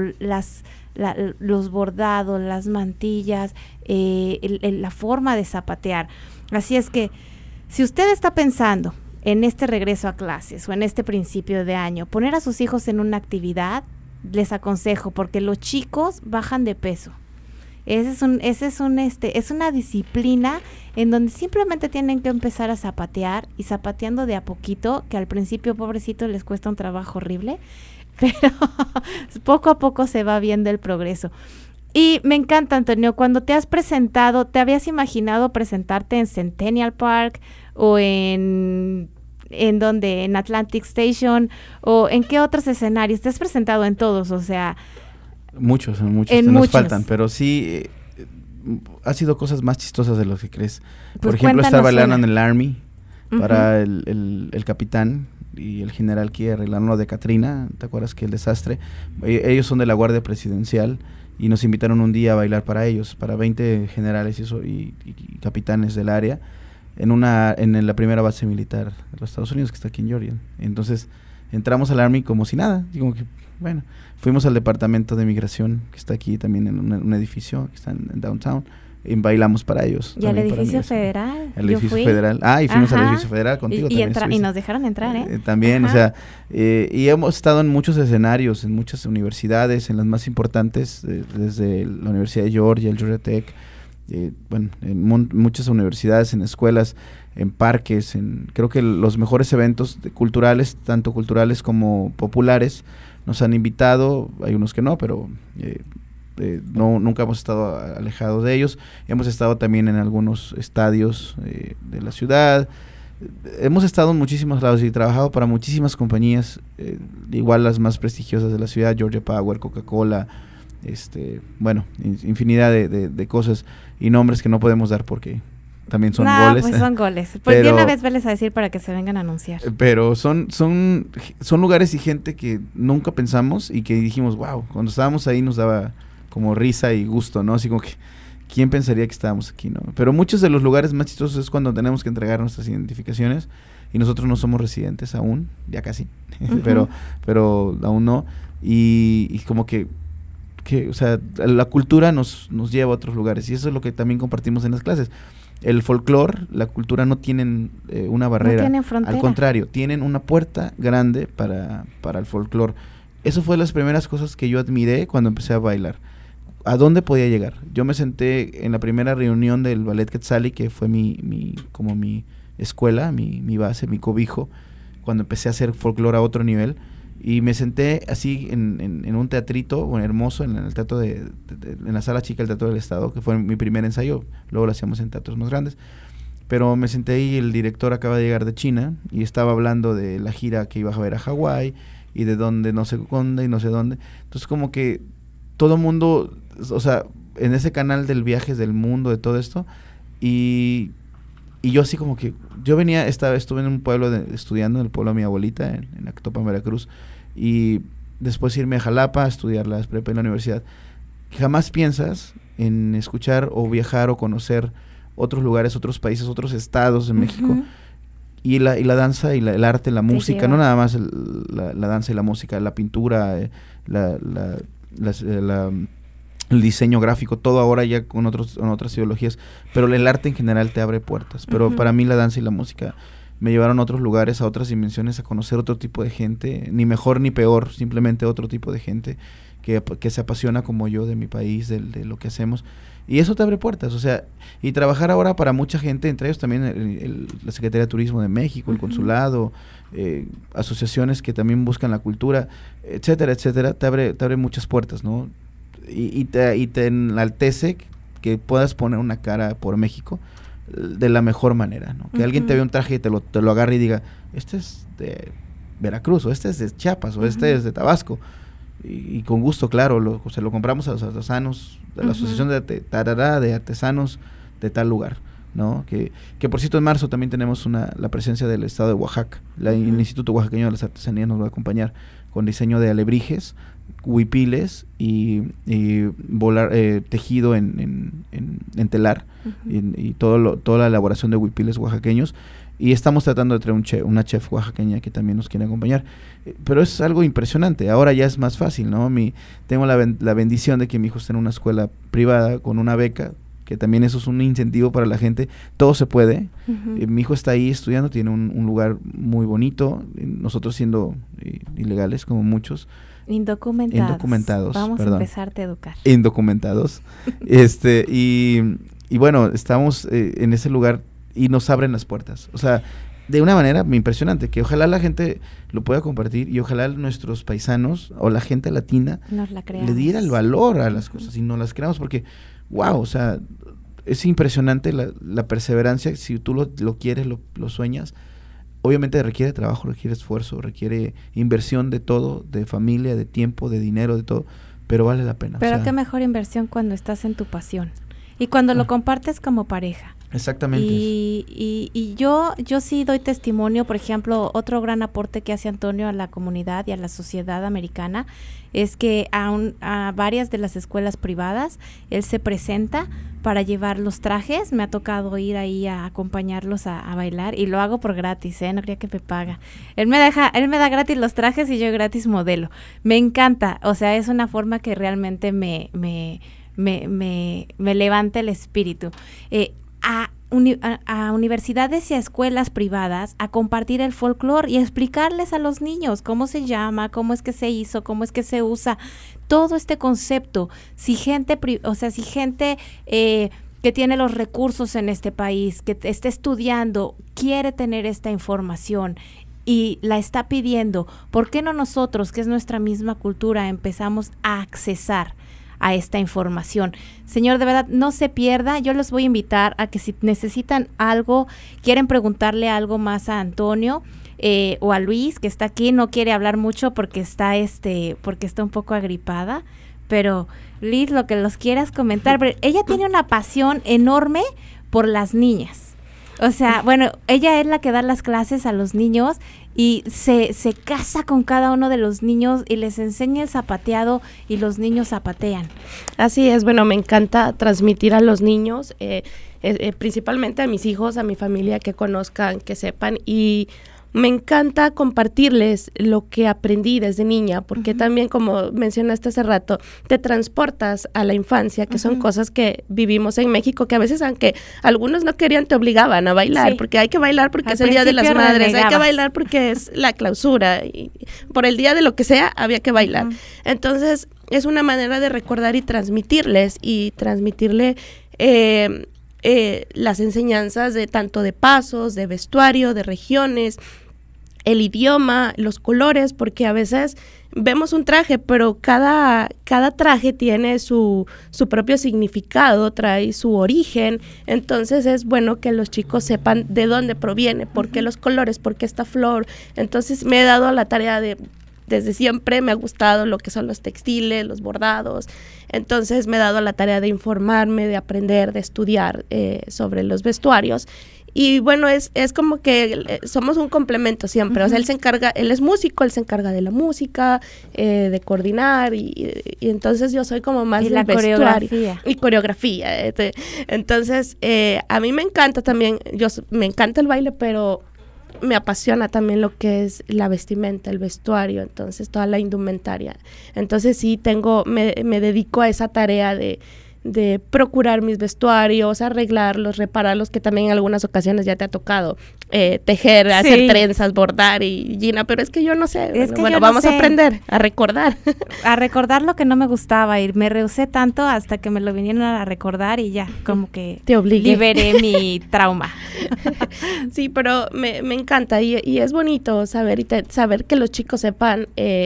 los bordados, las mantillas, la forma de zapatear, así es que si usted está pensando en este regreso a clases o en este principio de año, poner a sus hijos en una actividad, les aconsejo, porque los chicos bajan de peso. Es una disciplina en donde simplemente tienen que empezar a zapatear y zapateando de a poquito, que al principio, pobrecito, les cuesta un trabajo horrible, pero poco a poco se va viendo el progreso. Y me encanta, Antonio, cuando te has presentado, ¿te habías imaginado presentarte en Centennial Park o en Atlantic Station o en qué otros escenarios? ¿Te has presentado en todos? O sea, muchos nos faltan, pero sí ha sido cosas más chistosas de lo que crees. Por ejemplo, estar bailando en el Army para el capitán y el general que arreglaron lo de Katrina, ¿te acuerdas que el desastre? Ellos son de la Guardia Presidencial y nos invitaron un día a bailar para ellos, para 20 generales y capitanes del área, en la primera base militar de los Estados Unidos, que está aquí en Georgia. Entonces entramos al Army como si nada, como que, bueno, fuimos al departamento de migración, que está aquí también en un edificio, que está en downtown, y bailamos para ellos. Y al edificio federal. El edificio federal. Y fuimos al edificio federal contigo también. Y nos dejaron entrar, también, o sea, y hemos estado en muchos escenarios, en muchas universidades, en las más importantes, desde la Universidad de Georgia, el Georgia Tech, en muchas universidades, en escuelas, en parques, creo que los mejores eventos culturales, tanto culturales como populares, nos han invitado, hay unos que no, pero nunca hemos estado alejados de ellos. Hemos estado también en algunos estadios de la ciudad, hemos estado en muchísimos lados y trabajado para muchísimas compañías, igual las más prestigiosas de la ciudad, Georgia Power, Coca-Cola, infinidad de cosas y nombres que no podemos dar porque también son goles. Pues son goles. Pues de una vez veles a decir para que se vengan a anunciar. Pero son lugares y gente que nunca pensamos y que dijimos, wow, cuando estábamos ahí nos daba como risa y gusto, ¿no? Así como que, ¿quién pensaría que estábamos aquí, no? Pero muchos de los lugares más chistosos es cuando tenemos que entregar nuestras identificaciones y nosotros no somos residentes aún, ya casi, pero aún no. Y como que o sea, la cultura nos lleva a otros lugares y eso es lo que también compartimos en las clases. El folclore, la cultura no tienen una barrera, no tienen frontera. Al contrario, tienen una puerta grande para el folclore. Eso fue las primeras cosas que yo admiré cuando empecé a bailar. ¿A dónde podía llegar? Yo me senté en la primera reunión del Ballet Quetzali, que fue mi escuela, mi base, mi cobijo, cuando empecé a hacer folclore a otro nivel. Y me senté así en un teatrito hermoso, en el teatro en la sala chica del Teatro del Estado, que fue mi primer ensayo. Luego lo hacíamos en teatros más grandes. Pero me senté y el director acaba de llegar de China y estaba hablando de la gira que iba a ver a Hawái y de dónde, no sé dónde y no sé dónde. Entonces como que todo mundo, o sea, en ese canal del viajes del mundo, de todo esto, y yo así como que, yo estuve en un pueblo estudiando, en el pueblo de mi abuelita, en Actopan, Veracruz, y después irme a Jalapa a estudiar la prepa en la universidad. Jamás piensas en escuchar o viajar o conocer otros lugares, otros países, otros estados de México, y la danza y el arte, la música, no nada más la danza y la música, la pintura, el diseño gráfico, todo ahora ya con otras ideologías, pero el arte en general te abre puertas. Pero para mí la danza y la música me llevaron a otros lugares, a otras dimensiones, a conocer otro tipo de gente, ni mejor ni peor, simplemente otro tipo de gente que se apasiona como yo de mi país, de lo que hacemos, y eso te abre puertas, o sea, y trabajar ahora para mucha gente, entre ellos también la Secretaría de Turismo de México, el Consulado, asociaciones que también buscan la cultura, etcétera, etcétera, te abre muchas puertas, ¿no? Y te enaltece que puedas poner una cara por México, de la mejor manera, ¿no? Que alguien te vea un traje y te lo agarre y diga, este es de Veracruz, o este es de Chiapas, o este es de Tabasco, y con gusto, claro, se lo compramos a los artesanos de la Asociación de Artesanos de tal lugar, ¿no? Que por cierto en marzo también tenemos la presencia del estado de Oaxaca, el Instituto Oaxaqueño de las Artesanías nos va a acompañar con diseño de alebrijes, huipiles y tejido en telar, y toda la elaboración de huipiles oaxaqueños, y estamos tratando de traer una chef oaxaqueña que también nos quiere acompañar, pero es algo impresionante. Ahora ya es más fácil, ¿no? Tengo la bendición de que mi hijo esté en una escuela privada con una beca, que también eso es un incentivo para la gente. Todo se puede. Mi hijo está ahí estudiando, tiene un lugar muy bonito, nosotros siendo ilegales como muchos. Indocumentados. Vamos a empezarte a educar. Indocumentados. Y bueno, estamos en ese lugar y nos abren las puertas. O sea, de una manera impresionante, que ojalá la gente lo pueda compartir y ojalá nuestros paisanos o la gente latina le diera el valor a las cosas y no las creamos, porque, wow, o sea, es impresionante la perseverancia. Si tú lo quieres, lo sueñas, obviamente requiere trabajo, requiere esfuerzo, requiere inversión de todo, de familia, de tiempo, de dinero, de todo, pero vale la pena. Pero qué mejor inversión cuando estás en tu pasión y cuando lo compartes como pareja. Exactamente. Y yo sí doy testimonio. Por ejemplo, otro gran aporte que hace Antonio a la comunidad y a la sociedad americana es que a varias de las escuelas privadas él se presenta para llevar los trajes. Me ha tocado ir ahí a acompañarlos a bailar, y lo hago por gratis, no creía que me paga. Él me da gratis los trajes y yo gratis modelo. Me encanta, o sea, es una forma que realmente me levanta el espíritu. A universidades y a escuelas privadas a compartir el folclore y explicarles a los niños cómo se llama, cómo es que se hizo, cómo es que se usa todo este concepto. Si gente que tiene los recursos en este país, que está estudiando, quiere tener esta información y la está pidiendo, ¿por qué no nosotros, que es nuestra misma cultura, empezamos a accesar a esta información? Señor, de verdad, no se pierda. Yo les voy a invitar a que si necesitan algo, quieren preguntarle algo más a Antonio o a Luis, que está aquí, no quiere hablar mucho porque está un poco agripada, pero Liz, lo que los quieras comentar, pero ella tiene una pasión enorme por las niñas. O sea, bueno, ella es la que da las clases a los niños y se casa con cada uno de los niños y les enseña el zapateado y los niños zapatean. Así es, bueno, me encanta transmitir a los niños, principalmente a mis hijos, a mi familia, que conozcan, que sepan, y me encanta compartirles lo que aprendí desde niña, porque también, como mencionaste hace rato, te transportas a la infancia, que son cosas que vivimos en México, que a veces, aunque algunos no querían, te obligaban a bailar, porque hay que bailar porque es el Día de las Madres, hay que bailar porque es la clausura, y por el día de lo que sea, había que bailar. Entonces, es una manera de recordar y transmitirles, las enseñanzas de tanto de pasos, de vestuario, de regiones, el idioma, los colores, porque a veces vemos un traje, pero cada traje tiene su propio significado, trae su origen. Entonces es bueno que los chicos sepan de dónde proviene, por qué los colores, por qué esta flor. Entonces me he dado a la tarea desde siempre me ha gustado lo que son los textiles, los bordados. Entonces me he dado a la tarea de informarme, de aprender, de estudiar sobre los vestuarios. Y bueno, es como que somos un complemento siempre. O sea, él es músico, él se encarga de la música, de coordinar, y entonces yo soy como más del vestuario. Y coreografía. Entonces, a mí me encanta también, me encanta el baile, pero me apasiona también lo que es la vestimenta, el vestuario, entonces toda la indumentaria. Entonces sí me dedico a esa tarea de procurar mis vestuarios, arreglarlos, repararlos, que también en algunas ocasiones ya te ha tocado tejer, hacer trenzas, bordar, y Gina, pero es que yo no sé. Vamos a aprender a recordar. A recordar lo que no me gustaba, y me rehusé tanto hasta que me lo vinieron a recordar y ya, como que te obligué. Liberé mi trauma. Sí, pero me encanta y es bonito saber que los chicos sepan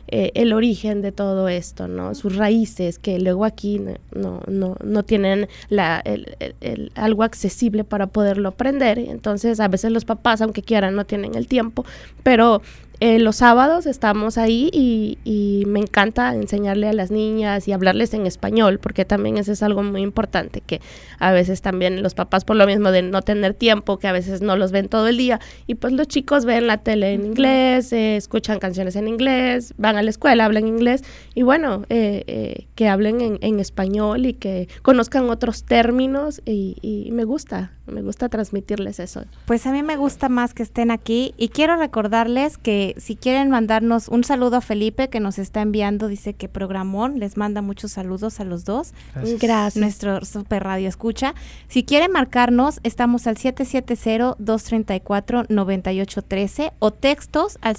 el origen de todo esto, ¿no? Sus raíces, que luego aquí no tienen algo accesible para poderlo aprender. Entonces, a veces los papás, aunque quieran, no tienen el tiempo, pero los sábados estamos ahí y me encanta enseñarle a las niñas y hablarles en español, porque también eso es algo muy importante, que a veces también los papás, por lo mismo de no tener tiempo, que a veces no los ven todo el día, y pues los chicos ven la tele en inglés, escuchan canciones en inglés, van a la escuela, hablan inglés, y bueno, que hablen en español y que conozcan otros términos, y me gusta transmitirles eso. Pues a mí me gusta más que estén aquí, y quiero recordarles que si quieren mandarnos un saludo a Felipe, que nos está enviando, dice que programón, les manda muchos saludos a los dos. Gracias. Nuestro super radio escucha. Si quieren marcarnos, estamos al 770-234-9813 o textos al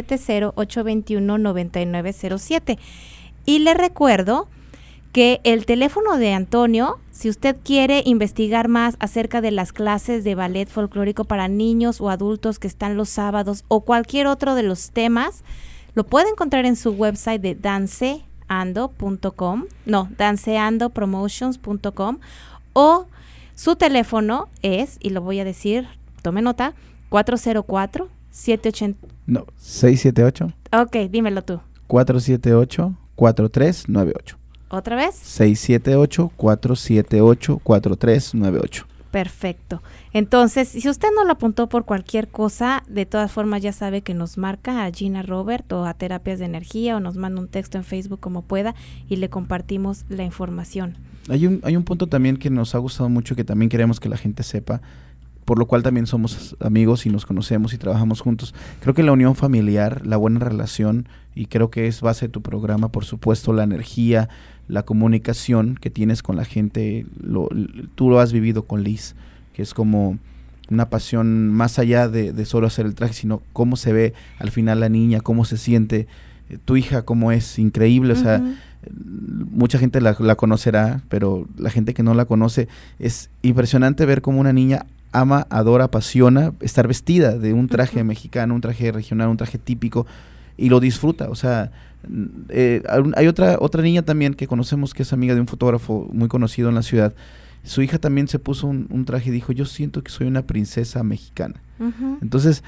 770-821-9907. Y les recuerdo que el teléfono de Antonio, si usted quiere investigar más acerca de las clases de ballet folclórico para niños o adultos que están los sábados o cualquier otro de los temas, lo puede encontrar en su website de danceandopromotions.com, o su teléfono es, y lo voy a decir, tome nota, 678. Ok, dímelo tú. 478-4398. ¿Otra vez? 678-478-4398. Perfecto. Entonces, si usted no lo apuntó por cualquier cosa, de todas formas ya sabe que nos marca a Gina Robert o a Terapias de Energía, o nos manda un texto en Facebook como pueda y le compartimos la información. Hay un punto también que nos ha gustado mucho, que también queremos que la gente sepa, por lo cual también somos amigos y nos conocemos y trabajamos juntos. Creo que la unión familiar, la buena relación, y creo que es base de tu programa, por supuesto, la energía, la comunicación que tienes con la gente, tú lo has vivido con Liz, que es como una pasión más allá de solo hacer el traje, sino cómo se ve al final la niña, cómo se siente, tu hija cómo es, increíble, o sea, mucha gente la conocerá, pero la gente que no la conoce, es impresionante ver cómo una niña ama, adora, apasiona estar vestida de un traje mexicano, un traje regional, un traje típico, y lo disfruta. O sea, hay otra niña también que conocemos, que es amiga de un fotógrafo muy conocido en la ciudad. Su hija también se puso un traje y dijo, yo siento que soy una princesa mexicana. Entonces,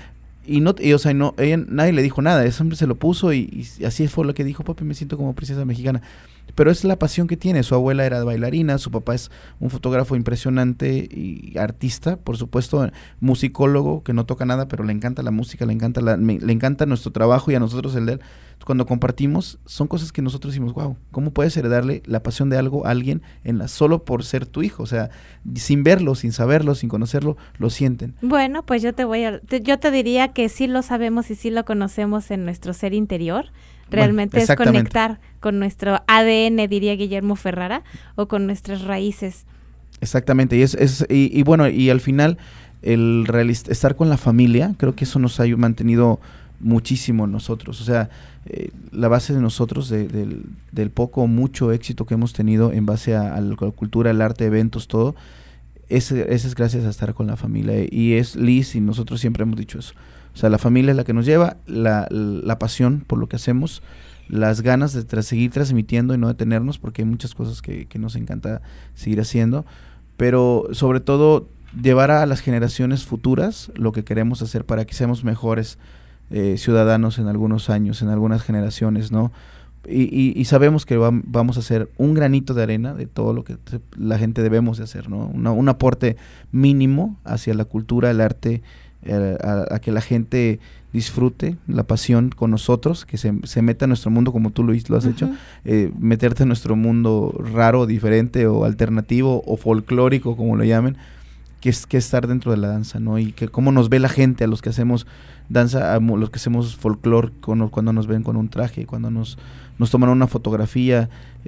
nadie le dijo nada, ese hombre se lo puso y así fue lo que dijo, papi, me siento como princesa mexicana. Pero es la pasión que tiene. Su abuela era bailarina, su papá es un fotógrafo impresionante y artista, por supuesto, musicólogo, que no toca nada, pero le encanta la música, le encanta nuestro trabajo y a nosotros el de él. Cuando compartimos, son cosas que nosotros decimos, wow, ¿cómo puedes heredarle la pasión de algo a alguien solo por ser tu hijo? O sea, sin verlo, sin saberlo, sin conocerlo, lo sienten. Bueno, pues yo te diría que sí lo sabemos y sí lo conocemos en nuestro ser interior. Realmente es conectar con nuestro ADN, diría Guillermo Ferrara, o con nuestras raíces. Exactamente, y bueno, y al final estar con la familia, creo que eso nos ha mantenido muchísimo nosotros. O sea, la base de nosotros, del poco o mucho éxito que hemos tenido en base a la cultura, el arte, eventos, todo, ese es gracias a estar con la familia. Y es Liz y nosotros siempre hemos dicho eso. O sea, la familia es la que nos lleva, la pasión por lo que hacemos, las ganas de seguir transmitiendo y no detenernos, porque hay muchas cosas que nos encanta seguir haciendo, pero sobre todo llevar a las generaciones futuras lo que queremos hacer para que seamos mejores ciudadanos en algunos años, en algunas generaciones, ¿no? Y sabemos que vamos a hacer un granito de arena de todo lo que la gente debemos de hacer, ¿no? Un aporte mínimo hacia la cultura, el arte, a que la gente disfrute la pasión con nosotros, que se meta en nuestro mundo como tú lo has hecho, meterte en nuestro mundo raro, diferente o alternativo o folclórico, como lo llamen, que es estar dentro de la danza, ¿no? Y que cómo nos ve la gente, a los que hacemos danza, a los que hacemos folclore, cuando nos ven con un traje, cuando nos toman una fotografía,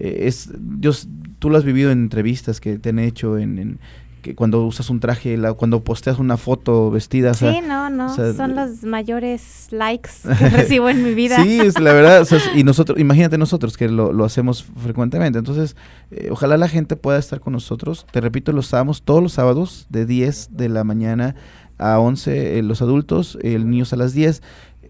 tú lo has vivido en entrevistas que te han hecho, que cuando usas un traje, cuando posteas una foto vestida. Sí, o sea, son los mayores likes que recibo en mi vida. Sí, es la verdad, o sea, y imagínate nosotros que lo hacemos frecuentemente. Entonces, ojalá la gente pueda estar con nosotros. Te repito, todos los sábados de 10 de la mañana a 11, los adultos, niños a las 10.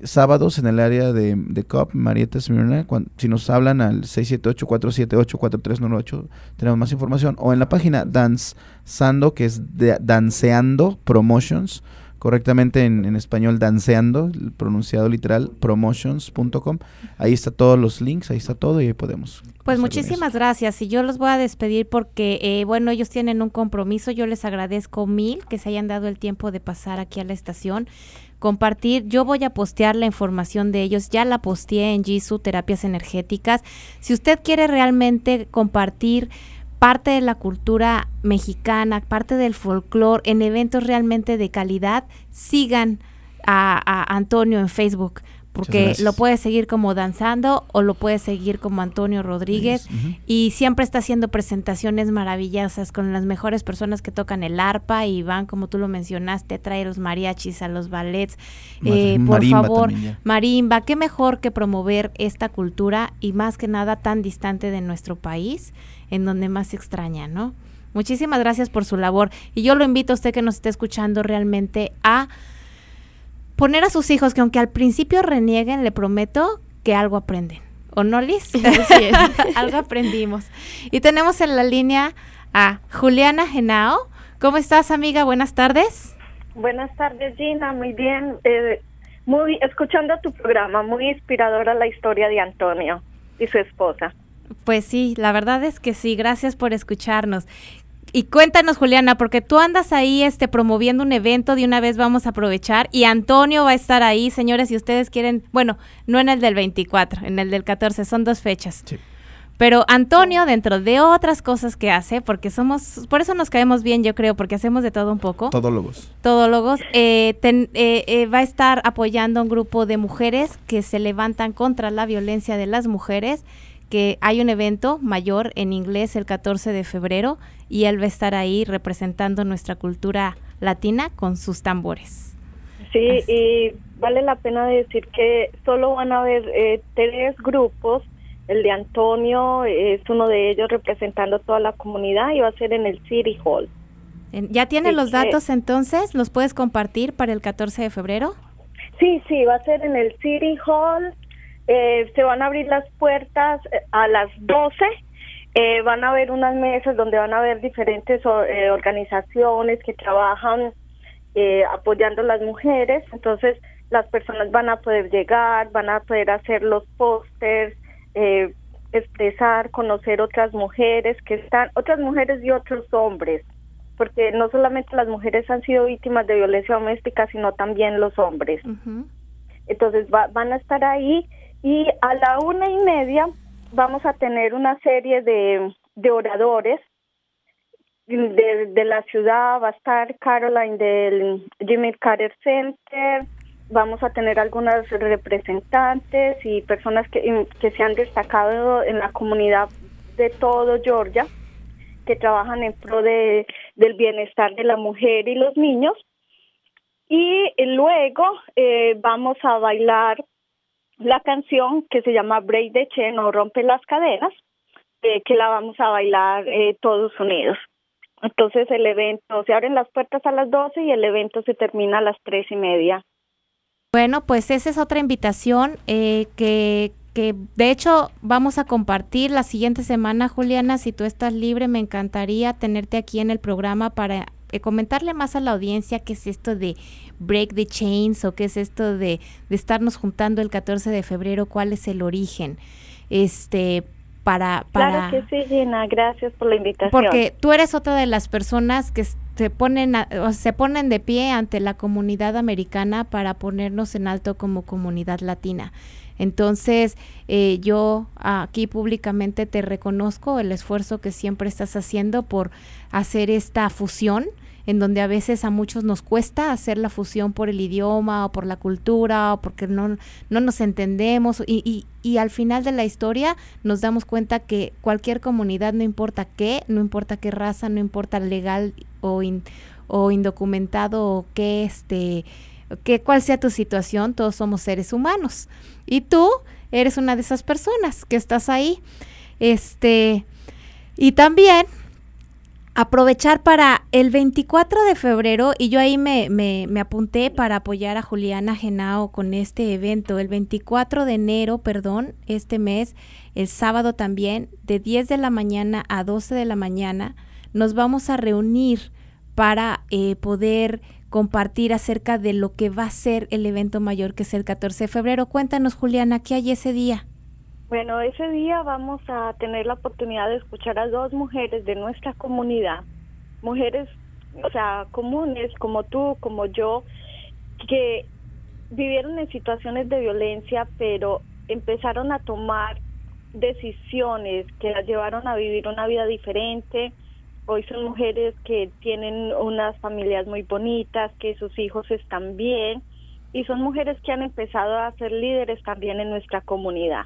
sábados en el área de COP, Marietta, Smyrna, si nos hablan al 678-478-4398, tenemos más información, o en la página Danceando, que es Danceando Promotions, correctamente en español Danceando, pronunciado literal, promotions.com. Ahí está todos los links, ahí está todo y ahí podemos. Pues muchísimas gracias, y yo los voy a despedir porque, bueno, ellos tienen un compromiso. Yo les agradezco mil que se hayan dado el tiempo de pasar aquí a la estación, compartir. Yo voy a postear la información de ellos, ya la posteé en Jisoo Terapias Energéticas. Si usted quiere realmente compartir parte de la cultura mexicana, parte del folclore, en eventos realmente de calidad, sigan a Antonio en Facebook, porque lo puede seguir como Danzando o lo puede seguir como Antonio Rodríguez, y siempre está haciendo presentaciones maravillosas con las mejores personas que tocan el arpa y van, como tú lo mencionaste, trae los mariachis a los ballets, por favor, también, marimba, qué mejor que promover esta cultura y más que nada tan distante de nuestro país, en donde más se extraña, ¿no? Muchísimas gracias por su labor, y yo lo invito a usted que nos esté escuchando realmente a poner a sus hijos, que aunque al principio renieguen, le prometo que algo aprenden. ¿O no, Liz? Sí, algo aprendimos. Y tenemos en la línea a Juliana Henao. ¿Cómo estás, amiga? Buenas tardes. Buenas tardes, Gina. Muy bien. Escuchando tu programa, muy inspiradora la historia de Antonio y su esposa. Pues sí, la verdad es que sí. Gracias por escucharnos. Y cuéntanos, Juliana, porque tú andas ahí promoviendo un evento, de una vez vamos a aprovechar, y Antonio va a estar ahí, señores, si ustedes quieren, bueno, no en el del 24, en el del 14, son 2 fechas. Sí. Pero Antonio, dentro de otras cosas que hace, porque por eso nos caemos bien, yo creo, porque hacemos de todo un poco. Todólogos, va a estar apoyando a un grupo de mujeres que se levantan contra la violencia de las mujeres, que hay un evento mayor en inglés el 14 de febrero y él va a estar ahí representando nuestra cultura latina con sus tambores. Sí, y vale la pena decir que solo van a haber 3 grupos. El de Antonio es uno de ellos representando toda la comunidad y va a ser en el City Hall. ¿Ya tienen los datos entonces? ¿Los puedes compartir para el 14 de febrero? Sí, va a ser en el City Hall. Se van a abrir las puertas a las 12, van a haber unas mesas donde van a haber diferentes organizaciones que trabajan apoyando a las mujeres, entonces las personas van a poder llegar, van a poder hacer los pósters, expresar, conocer otras mujeres otras mujeres y otros hombres, porque no solamente las mujeres han sido víctimas de violencia doméstica, sino también los hombres. Entonces van a estar ahí. Y a la 1:30 vamos a tener una serie de oradores de la ciudad. Va a estar Caroline del Jimmy Carter Center. Vamos a tener algunas representantes y personas que se han destacado en la comunidad de todo Georgia, que trabajan en pro del bienestar de la mujer y los niños. Y luego vamos a bailar la canción que se llama Break the Chain o Rompe las Cadenas, que la vamos a bailar todos unidos. Entonces el evento, se abren las puertas a las 12 y el evento se termina a las 3:30. Bueno, pues esa es otra invitación que de hecho vamos a compartir la siguiente semana, Juliana. Si tú estás libre, me encantaría tenerte aquí en el programa para comentarle más a la audiencia qué es esto de Break the Chains o qué es esto de estarnos juntando el 14 de febrero, cuál es el origen. Claro que sí, Gina, gracias por la invitación. Porque tú eres otra de las personas que se ponen de pie ante la comunidad americana para ponernos en alto como comunidad latina. Entonces, yo aquí públicamente te reconozco el esfuerzo que siempre estás haciendo por hacer esta fusión, en donde a veces a muchos nos cuesta hacer la fusión por el idioma o por la cultura o porque no nos entendemos y al final de la historia nos damos cuenta que cualquier comunidad, no importa qué raza, no importa legal o indocumentado o cuál sea tu situación, todos somos seres humanos y tú eres una de esas personas que estás ahí. Y también aprovechar para el 24 de febrero, y yo ahí me apunté para apoyar a Juliana Henao con este evento, el 24 de enero, este mes, el sábado también, de 10 de la mañana a 12 de la mañana, nos vamos a reunir para poder compartir acerca de lo que va a ser el evento mayor, que es el 14 de febrero. Cuéntanos, Juliana, ¿qué hay ese día? Bueno, ese día vamos a tener la oportunidad de escuchar a 2 mujeres de nuestra comunidad, mujeres, o sea, comunes como tú, como yo, que vivieron en situaciones de violencia, pero empezaron a tomar decisiones que las llevaron a vivir una vida diferente. Hoy son mujeres que tienen unas familias muy bonitas, que sus hijos están bien, y son mujeres que han empezado a ser líderes también en nuestra comunidad.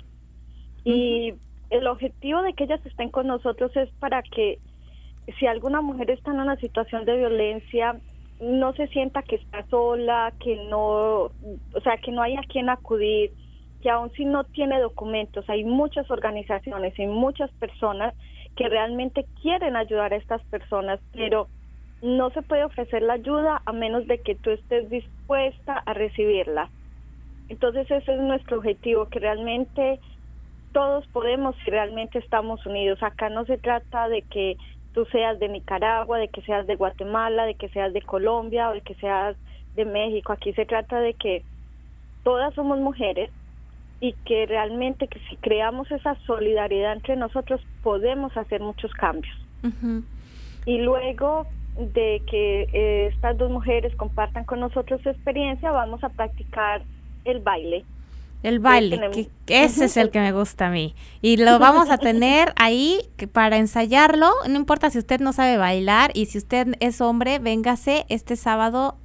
Y el objetivo de que ellas estén con nosotros es para que si alguna mujer está en una situación de violencia, no se sienta que está sola, que no hay a quien acudir, que aun si no tiene documentos, hay muchas organizaciones y muchas personas que realmente quieren ayudar a estas personas, pero no se puede ofrecer la ayuda a menos de que tú estés dispuesta a recibirla. Entonces ese es nuestro objetivo, que realmente todos podemos si realmente estamos unidos. Acá no se trata de que tú seas de Nicaragua, de que seas de Guatemala, de que seas de Colombia o de que seas de México. Aquí se trata de que todas somos mujeres y que realmente que si creamos esa solidaridad entre nosotros podemos hacer muchos cambios. Uh-huh. Y luego de que estas 2 mujeres compartan con nosotros su experiencia, vamos a practicar el baile. El baile, que ese es el que me gusta a mí. Y lo vamos a tener ahí para ensayarlo. No importa si usted no sabe bailar, y si usted es hombre, véngase este sábado,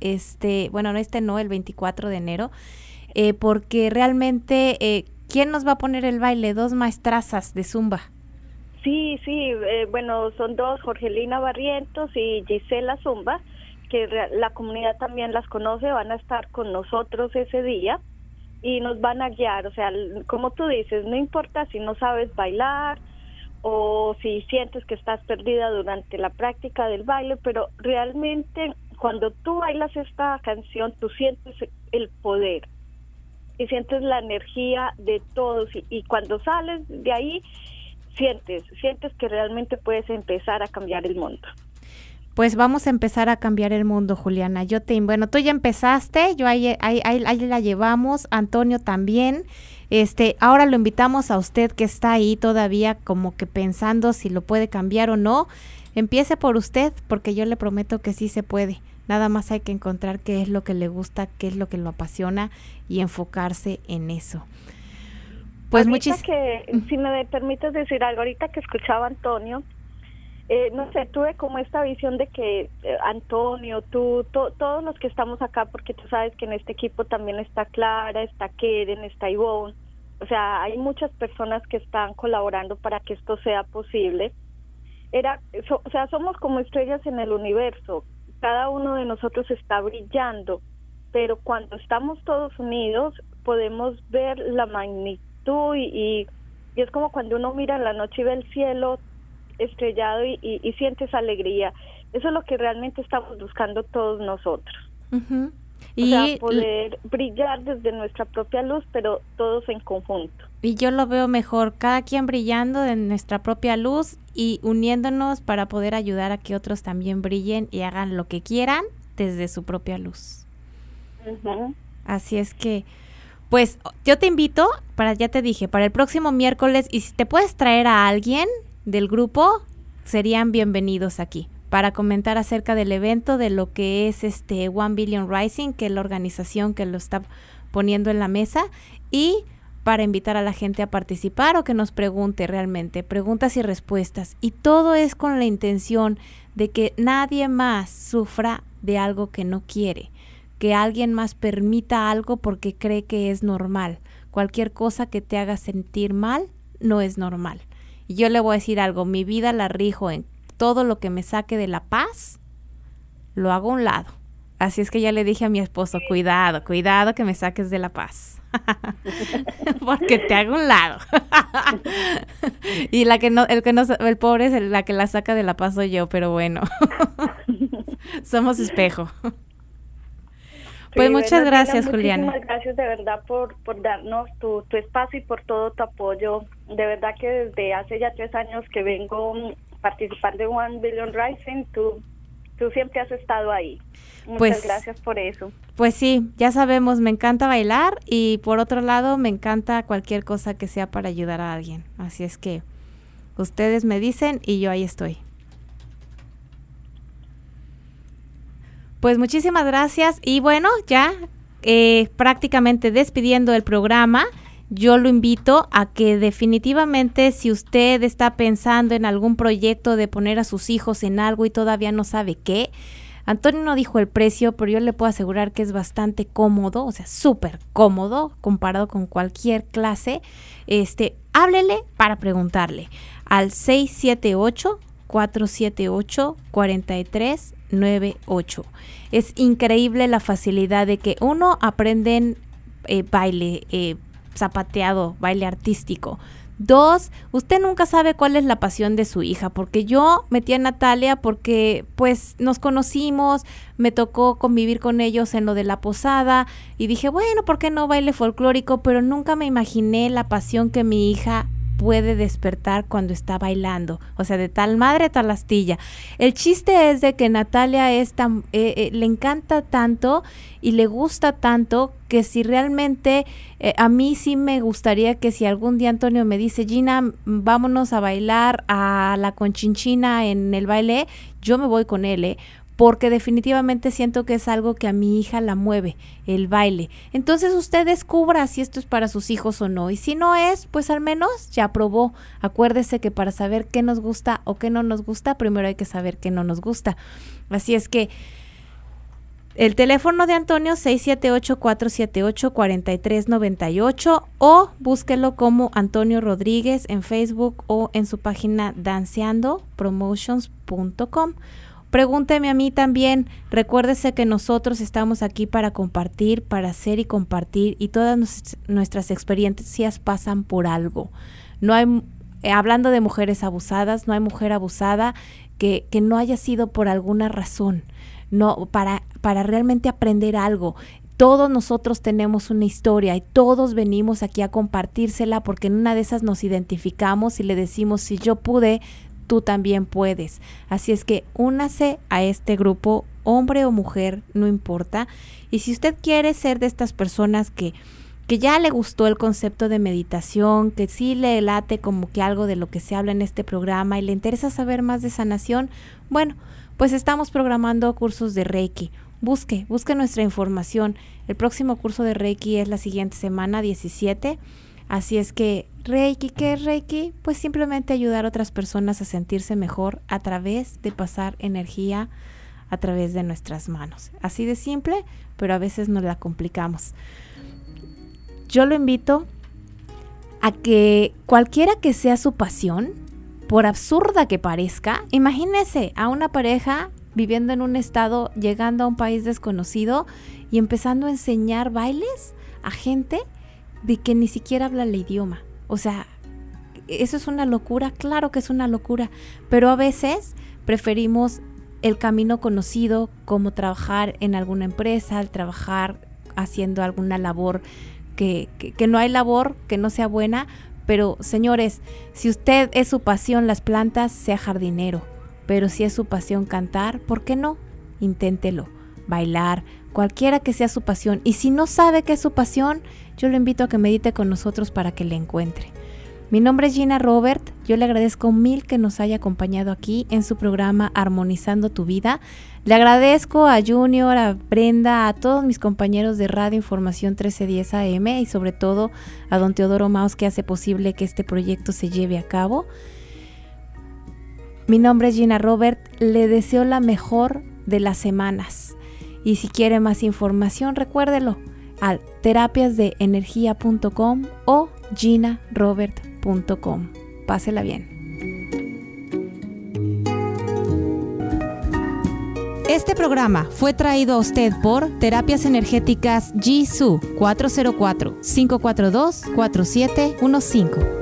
el 24 de enero, porque realmente, ¿quién nos va a poner el baile? 2 maestrazas de Zumba. Sí, son 2, Jorgelina Barrientos y Gisela Zumba, que la comunidad también las conoce, van a estar con nosotros ese día. Y nos van a guiar, o sea, como tú dices, no importa si no sabes bailar o si sientes que estás perdida durante la práctica del baile, pero realmente cuando tú bailas esta canción, tú sientes el poder y sientes la energía de todos, y cuando sales de ahí, sientes que realmente puedes empezar a cambiar el mundo. Pues vamos a empezar a cambiar el mundo, Juliana. Tú ya empezaste, ahí la llevamos, Antonio también. Ahora lo invitamos a usted que está ahí todavía como que pensando si lo puede cambiar o no. Empiece por usted, porque yo le prometo que sí se puede. Nada más hay que encontrar qué es lo que le gusta, qué es lo que lo apasiona y enfocarse en eso. Pues si me permites decir algo, ahorita que escuchaba a Antonio, tuve como esta visión de que Antonio, tú, todos los que estamos acá, porque tú sabes que en este equipo también está Clara, está Keren, está Ivonne, o sea, hay muchas personas que están colaborando para que esto sea posible. Somos como estrellas en el universo, cada uno de nosotros está brillando, pero cuando estamos todos unidos podemos ver la magnitud y es como cuando uno mira en la noche y ve el cielo estrellado y siente esa alegría. Eso es lo que realmente estamos buscando todos nosotros. Uh-huh. Poder brillar desde nuestra propia luz, pero todos en conjunto. Y yo lo veo mejor, cada quien brillando de nuestra propia luz y uniéndonos para poder ayudar a que otros también brillen y hagan lo que quieran desde su propia luz. Uh-huh. Así es que, pues, yo te invito, para el próximo miércoles, y si te puedes traer a alguien del grupo, serían bienvenidos aquí para comentar acerca del evento, de lo que es 1 Billion Rising, que es la organización que lo está poniendo en la mesa, y para invitar a la gente a participar o que nos pregunte realmente, preguntas y respuestas. Y todo es con la intención de que nadie más sufra de algo que no quiere, que alguien más permita algo porque cree que es normal. Cualquier cosa que te haga sentir mal no es normal. Y yo le voy a decir algo, mi vida la rijo en todo lo que me saque de la paz, lo hago a un lado. Así es que ya le dije a mi esposo, cuidado que me saques de La Paz. Porque te hago un lado. Y el pobre es la que la saca de La Paz soy yo, pero bueno. Somos espejo. Pues sí, muchas gracias, Juliana. Muchísimas gracias de verdad por darnos tu espacio y por todo tu apoyo. De verdad que desde hace ya 3 años que vengo a participar de One Billion Rising, tú siempre has estado ahí. Muchas gracias por eso. Pues sí, ya sabemos, me encanta bailar y por otro lado me encanta cualquier cosa que sea para ayudar a alguien. Así es que ustedes me dicen y yo ahí estoy. Pues muchísimas gracias y bueno, ya prácticamente despidiendo el programa, yo lo invito a que definitivamente si usted está pensando en algún proyecto de poner a sus hijos en algo y todavía no sabe qué, Antonio no dijo el precio, pero yo le puedo asegurar que es bastante cómodo, o sea, súper cómodo comparado con cualquier clase. Háblele para preguntarle al 678-478-4398. Es increíble la facilidad de que uno aprenden baile, zapateado, baile artístico. 2, usted nunca sabe cuál es la pasión de su hija, porque yo metí a Natalia porque pues nos conocimos, me tocó convivir con ellos en lo de la posada y dije, bueno, ¿por qué no baile folclórico? Pero nunca me imaginé la pasión que mi hija puede despertar cuando está bailando, o sea, de tal madre tal astilla. El chiste es de que Natalia le encanta tanto y le gusta tanto que si realmente a mí sí me gustaría que si algún día Antonio me dice, Gina, vámonos a bailar a la Conchinchina en el baile, yo me voy con él, porque definitivamente siento que es algo que a mi hija la mueve, el baile. Entonces usted descubra si esto es para sus hijos o no, y si no es, pues al menos ya probó. Acuérdese que para saber qué nos gusta o qué no nos gusta, primero hay que saber qué no nos gusta. Así es que el teléfono de Antonio 678-478-4398 o búsquelo como Antonio Rodríguez en Facebook o en su página danceandopromotions.com. Pregúnteme a mí también. Recuérdese que nosotros estamos aquí para compartir, para hacer y compartir, y todas nuestras experiencias pasan por algo. No hay, hablando de mujeres abusadas, no hay mujer abusada que no haya sido por alguna razón, no para realmente aprender algo. Todos nosotros tenemos una historia y todos venimos aquí a compartírsela porque en una de esas nos identificamos y le decimos, si yo pude, tú también puedes. Así es que únase a este grupo, hombre o mujer, no importa. Y si usted quiere ser de estas personas que ya le gustó el concepto de meditación, que sí le late como que algo de lo que se habla en este programa y le interesa saber más de sanación, bueno, pues estamos programando cursos de Reiki. Busque nuestra información. El próximo curso de Reiki es la siguiente semana, 17. Así es que Reiki, ¿qué es Reiki? Pues simplemente ayudar a otras personas a sentirse mejor a través de pasar energía a través de nuestras manos. Así de simple, pero a veces nos la complicamos. Yo lo invito a que cualquiera que sea su pasión, por absurda que parezca, imagínese a una pareja viviendo en un estado, llegando a un país desconocido y empezando a enseñar bailes a gente de que ni siquiera habla el idioma. O sea, eso es una locura, claro que es una locura, pero a veces preferimos el camino conocido, como trabajar en alguna empresa, trabajar haciendo alguna labor que no hay labor que no sea buena. Pero señores, si usted es su pasión las plantas, sea jardinero, pero si es su pasión cantar, ¿por qué no? Inténtelo, bailar, cualquiera que sea su pasión. Y si no sabe qué es su pasión, yo lo invito a que medite con nosotros para que le encuentre. Mi nombre es Gina Robert, yo le agradezco mil que nos haya acompañado aquí en su programa Armonizando tu Vida. Le agradezco a Junior, a Brenda, a todos mis compañeros de Radio Información 1310 AM y sobre todo a don Teodoro Maus, que hace posible que este proyecto se lleve a cabo. Mi nombre es Gina Robert, le deseo la mejor de las semanas. Y si quiere más información, recuérdelo al terapiasdeenergia.com o ginarobert.com. Pásela bien. Este programa fue traído a usted por Terapias Energéticas Jisoo 404-542-4715.